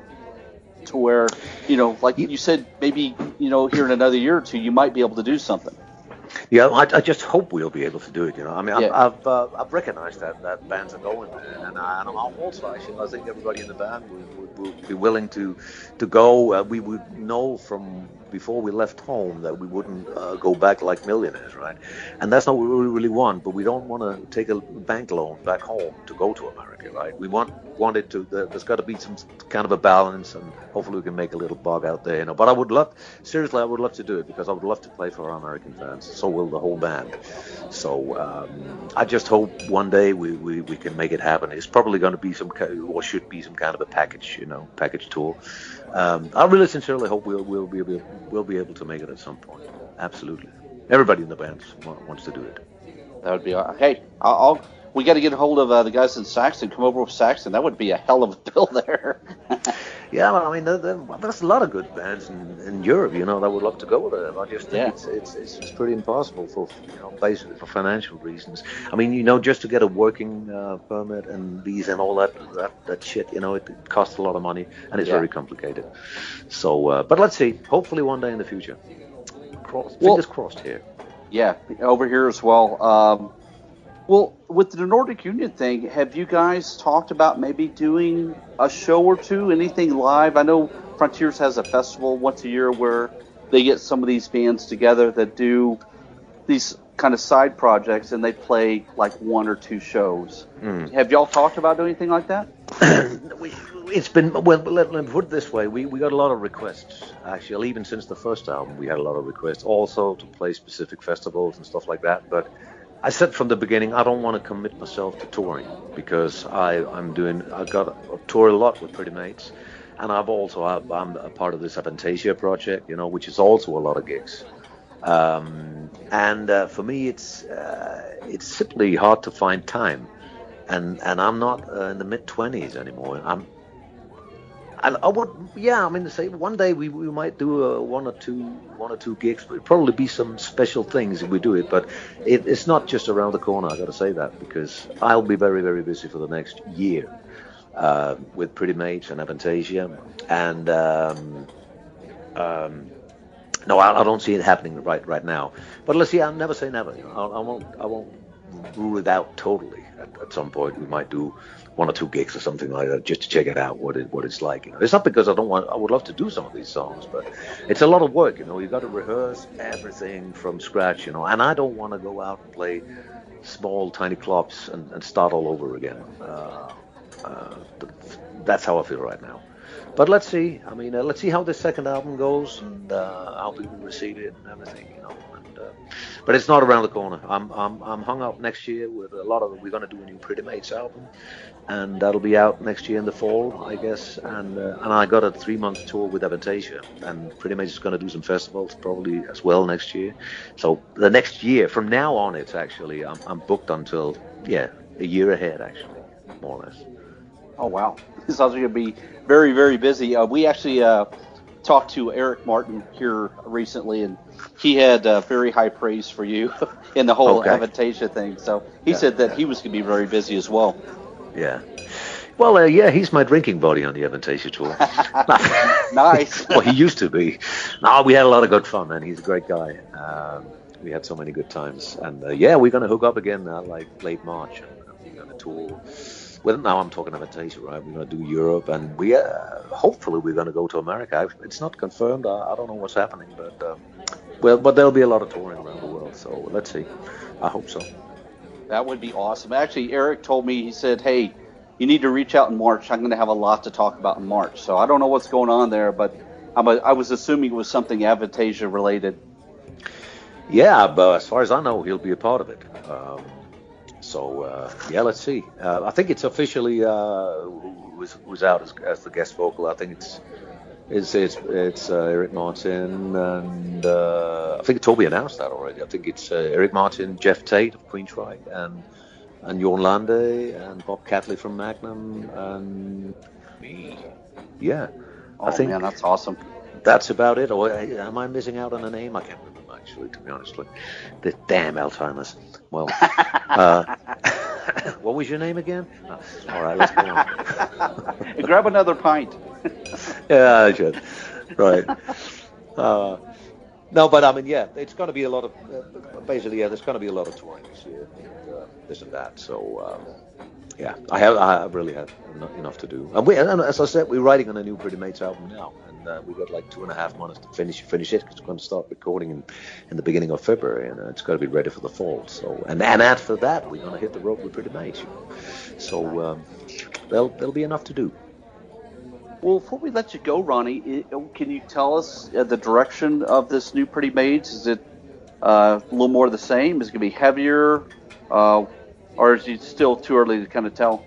to where, you know, like you said, maybe, you know, here in another year or two, you might be able to do something. Yeah, I, I just hope we'll be able to do it. You know, I mean, Yeah. I've I've, uh, I've recognized that, that bands are going there, and, I, and I'm also actually I think everybody in the band would, would, would be willing to to go. Uh, we would know from before we left home that we wouldn't uh, go back like millionaires, right? And that's not what we really want. But we don't want to take a bank loan back home to go to America, right? We want want it to. There's got to be some kind of a balance, and hopefully we can make a little buck out there, you know. But I would love, seriously, I would love to do it because I would love to play for our American fans. So will the whole band. So um, I just hope one day we, we, we can make it happen. It's probably going to be some kind, or should be some kind of a package, you know, package tour. Um, I really sincerely hope we'll we'll be able, we'll be able to make it at some point. Absolutely, everybody in the band wants to do it. That would be, uh, hey, I'll, I'll we got to get a hold of uh, the guys in Saxon. Come over with Saxon. That would be a hell of a bill there. Yeah, well, I mean, there, there, there's a lot of good bands in, in Europe, you know, that would love to go there. I just think Yeah. it's, it's it's it's pretty impossible for, you know, basically for financial reasons. I mean, you know, just to get a working uh, permit and visa and all that, that that shit, you know, it, it costs a lot of money and it's Yeah. very complicated. So, uh, but let's see. Hopefully, one day in the future. Cross, Well- fingers crossed here. Yeah, over here as well. Um, well, with the Nordic Union thing, have you guys talked about maybe doing a show or two, anything live? I know Frontiers has a festival once a year where they get some of these bands together that do these kind of side projects, and they play like one or two shows. Mm. Have y'all talked about doing anything like that? we, it's been, well, let, let me put it this way. We, we got a lot of requests, actually. Even since the first album, we had a lot of requests also to play specific festivals and stuff like that. But I said from the beginning, I don't want to commit myself to touring because I, I'm doing, I've got a tour a lot with Pretty Mates. And I've also, I'm a part of this Avantasia project, you know, which is also a lot of gigs. Um, and uh, for me, it's uh, it's simply hard to find time. And and I'm not uh, in the mid twenties anymore. I'm, I, I would, yeah. I mean, say one day we, we might do a one or two one or two gigs. It'd probably be some special things if we do it. But it, it's not just around the corner. I got to say that because I'll be very very busy for the next year uh, with Pretty Mates and Avantasia. And um, um, no, I, I don't see it happening right right now. But let's see. I'll never say never. You know, I, I won't I won't rule it out totally. At, at some point, we might do one or two gigs or something like that, just to check it out, what it what it's like. You know, it's not because I don't want. I would love to do some of these songs, but it's a lot of work. You know, you got to rehearse everything from scratch. You know, and I don't want to go out and play small, tiny clubs and, and start all over again. Uh, uh, that's how I feel right now. But let's see. I mean, uh, let's see how this second album goes and uh, how people receive it and everything. You know. And, uh, but it's not around the corner. I'm I'm I'm hung up next year with a lot of. We're going to do a new Pretty Mates album, and that'll be out next year in the fall, I guess. And uh, and I got a three month tour with Avantasia, and Pretty Mates is going to do some festivals probably as well next year. So the next year, from now on, it's actually I'm I'm booked until yeah a year ahead actually, more or less. Oh, wow. This sounds like going to be very, very busy. Uh, we actually uh, talked to Eric Martin here recently, and he had uh, very high praise for you in the whole Okay. Avantasia thing. So he Yeah, said that yeah. he was going to be very busy as well. Yeah. Well, uh, yeah, he's my drinking buddy on the Avantasia tour. Nice. Well, he used to be. No, we had a lot of good fun, man. He's a great guy. Um, we had so many good times. And, uh, yeah, we're going to hook up again now, like late March. And we're going to tour. Well, now I'm talking Avantasia, right? We're going to do Europe. And we, uh, hopefully we're going to go to America. It's not confirmed. I, I don't know what's happening. But, um, well, but there'll be a lot of touring around the world. So let's see. I hope so. That would be awesome. Actually, Eric told me, he said, hey, you need to reach out in March. I'm going to have a lot to talk about in March. So I don't know what's going on there, but I'm a, I was assuming it was something Avantasia related. Yeah, but as far as I know, he'll be a part of it. Um, so, uh, yeah, let's see. Uh, I think it's officially uh, was was out as, as the guest vocal. I think it's it's it's, it's uh, Eric Martin, and uh, I think Toby announced that already. I think it's uh, Eric Martin, Jeff Tate of Queensryche, and and Jorn Lande, and Bob Catley from Magnum, and me. Yeah, Oh, I think man, that's awesome. that's about it. Or am I missing out on a name? I can't remember. actually, to be honest with you. The damn Alzheimer's. Well, uh, what was your name again? Uh, all right, let's go on. Grab another pint. Yeah, I should. Right. Uh, no, but I mean, yeah, it's going to be a lot of, uh, basically, yeah, there's going to be a lot of touring this year, and, uh, this and that. So, um, yeah, I have, I really have enough to do. And we, and as I said, we're writing on a new Pretty Mates album now, and uh, we've got like two and a half months to finish finish it. Because we're going to start recording in, in the beginning of February, and uh, it's got to be ready for the fall. So, and and after that, we're going to hit the road with Pretty Mates. You know? So, um, there'll there'll be enough to do. Well, before we let you go, Ronnie, it, can you tell us uh, the direction of this new Pretty Mates? Is it uh, a little more of the same? Is it going to be heavier? Uh, or is it still too early to kind of tell?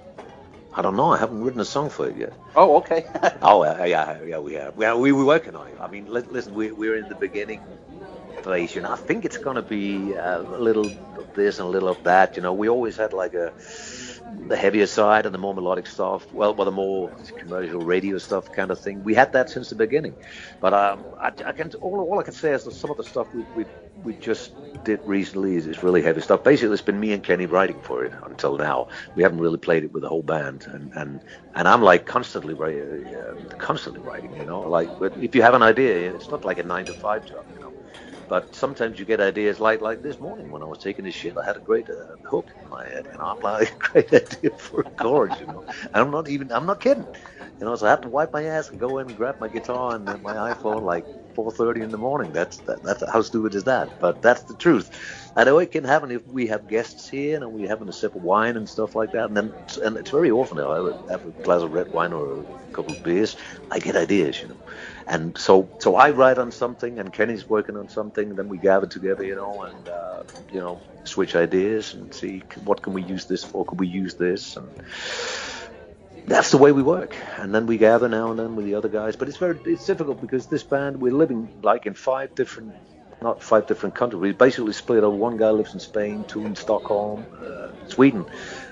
I don't know. I haven't written a song for it yet. Oh, okay. oh, yeah, yeah, yeah, we have. Yeah, we, we're working on it. I mean, li- listen, we, we're in the beginning phase. You know, I think it's going to be uh, a little of this and a little of that. You know, we always had like a... the heavier side and the more melodic stuff, well, well, the more commercial radio stuff kind of thing. We had that since the beginning, but um, I, I can all, all I can say is that some of the stuff we we, we just did recently is, is really heavy stuff. Basically, it's been me and Kenny writing for it until now. We haven't really played it with the whole band, and and, and I'm like constantly uh, constantly writing. You know, like if you have an idea, it's not like a nine to five job. You know. But sometimes you get ideas like like this morning when I was taking this shit. I had a great uh, hook in my head, and I'm like, a great idea for a chorus, you know. And I'm not even, I'm not kidding, you know. So I had to wipe my ass and go in and grab my guitar and then my iPhone like four thirty in the morning. That's that, that's how stupid is that? But that's the truth. I know it can happen if we have guests here and we having a sip of wine and stuff like that. And then and it's very often I would have a glass of red wine or a couple of beers. I get ideas, you know. And so, so I write on something, and Kenny's working on something. Then we gather together, you know, and uh, you know, switch ideas and see what can we use this for. Could we use this? And that's the way we work. And then we gather now and then with the other guys. But it's very, it's difficult because this band we're living like in five different, not five different countries. We basically split up. One guy lives in Spain, two in Stockholm, uh, Sweden,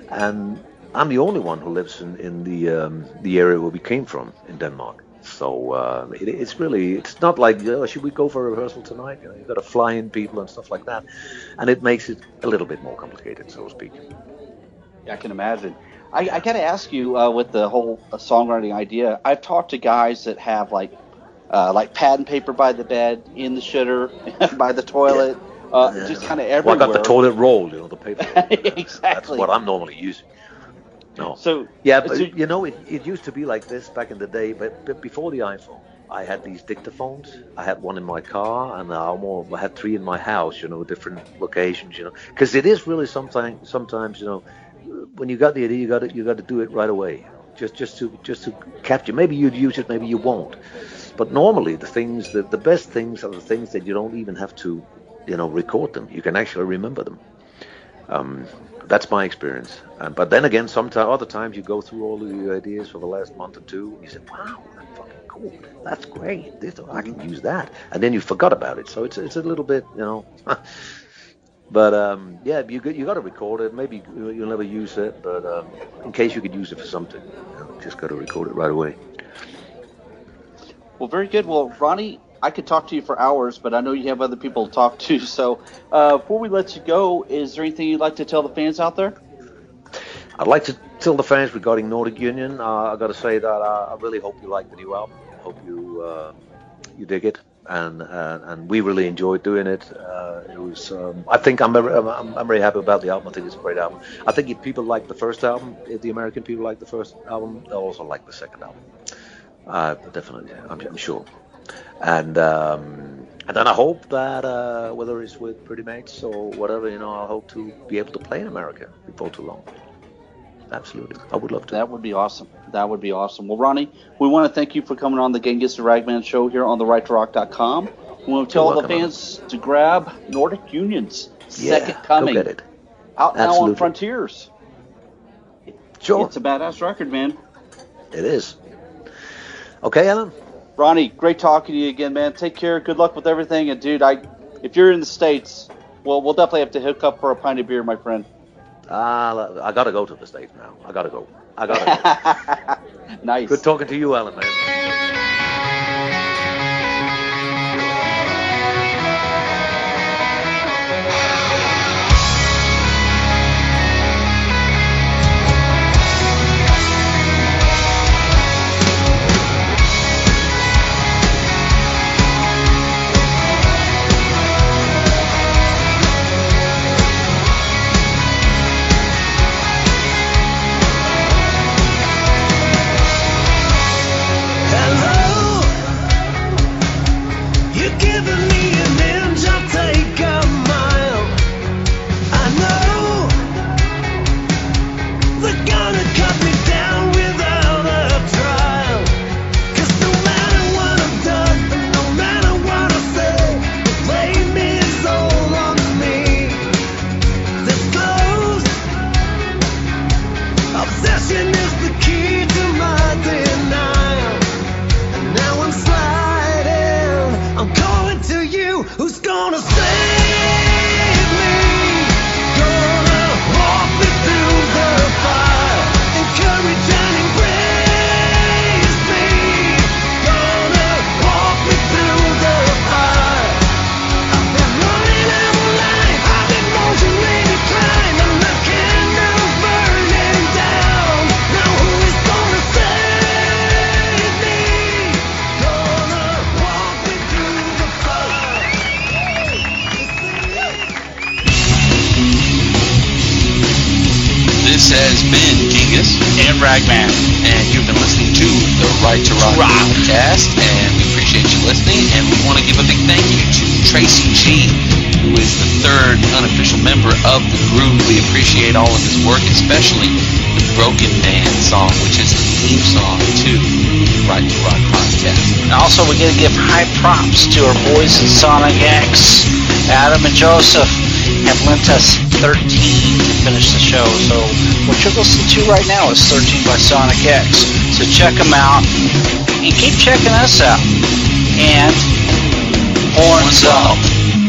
and I'm the only one who lives in in the um, the area where we came from in Denmark. So uh, it, it's really, it's not like, oh, should we go for a rehearsal tonight? You know, you've got to fly in people and stuff like that. And it makes it a little bit more complicated, so to speak. Yeah, I can imagine. I, I got to ask you, uh, with the whole uh, songwriting idea, I've talked to guys that have like uh, like pad and paper by the bed, in the shitter, by the toilet, yeah. uh, yeah. just kind of everywhere. Well, I got the toilet roll, you know, the paper roll. Exactly. That's what I'm normally using. No. So yeah, but so, you know, it, it used to be like this back in the day. But, but before the iPhone, I had these dictaphones. I had one in my car, and I almost I had three in my house. You know, different locations. You know, because it is really sometimes sometimes you know, when you got the idea, you got to you got to do it right away. You know? Just just to just to capture. Maybe you'd use it, maybe you won't. But normally, the things the the best things are the things that you don't even have to, you know, record them. You can actually remember them. Um, That's my experience. Um, but then again, sometimes other times you go through all of your ideas for the last month or two, and you say, "Wow, that's fucking cool. That's great. This, I can use that." And then you forgot about it. So it's it's a little bit, you know. But um, yeah, you you got to record it. Maybe you'll never use it, but um, in case you could use it for something, you know, just got to record it right away. Well, very good. Well, Ronnie, I could talk to you for hours, but I know you have other people to talk to. So uh, before we let you go, is there anything you'd like to tell the fans out there? I'd like to tell the fans regarding Nordic Union. Uh, I've got to say that uh, I really hope you like the new album. I hope you uh, you dig it, and uh, and we really enjoyed doing it. Uh, it was. Um, I think I'm very, I'm, I'm very happy about the album. I think it's a great album. I think if people like the first album, if the American people like the first album, they'll also like the second album. Uh, definitely, I'm, I'm sure. And um, and then I hope that uh, whether it's with Pretty Mates or whatever, you know, I hope to be able to play in America before too long. Absolutely, I would love to. That would be awesome. That would be awesome. Well, Ronnie, we want to thank you for coming on the Genghis and Ragman show here on the right to rock dot com. We want to tell all the fans on. to grab Nordic Union's yeah, Second Coming. Go get it. Out Absolutely. now on Frontiers. Sure. It's a badass record, man. It is. Okay, Alan. Ronnie, great talking to you again, man. Take care. Good luck with everything. And, dude, I, if you're in the States, well, we'll definitely have to hook up for a pint of beer, my friend. Uh, I got to go to the States now. I got to go. I got to go. Nice. Good talking to you, Alan, man. This has been Genghis and Ragman, and you've been listening to the Right to Rock, Rock. podcast, and we appreciate you listening, and we want to give a big thank you to Tracy G, who is the third unofficial member of the group. We appreciate all of his work, especially the Broken Man song, which is the theme song to the Right to Rock podcast. And also, we got to give high props to our boys at Sonic X. Adam and Joseph have lent us thirteen to finish the show. So what you're listening to right now is thirteen by Sonic X. So check them out and keep checking us out. And horns up.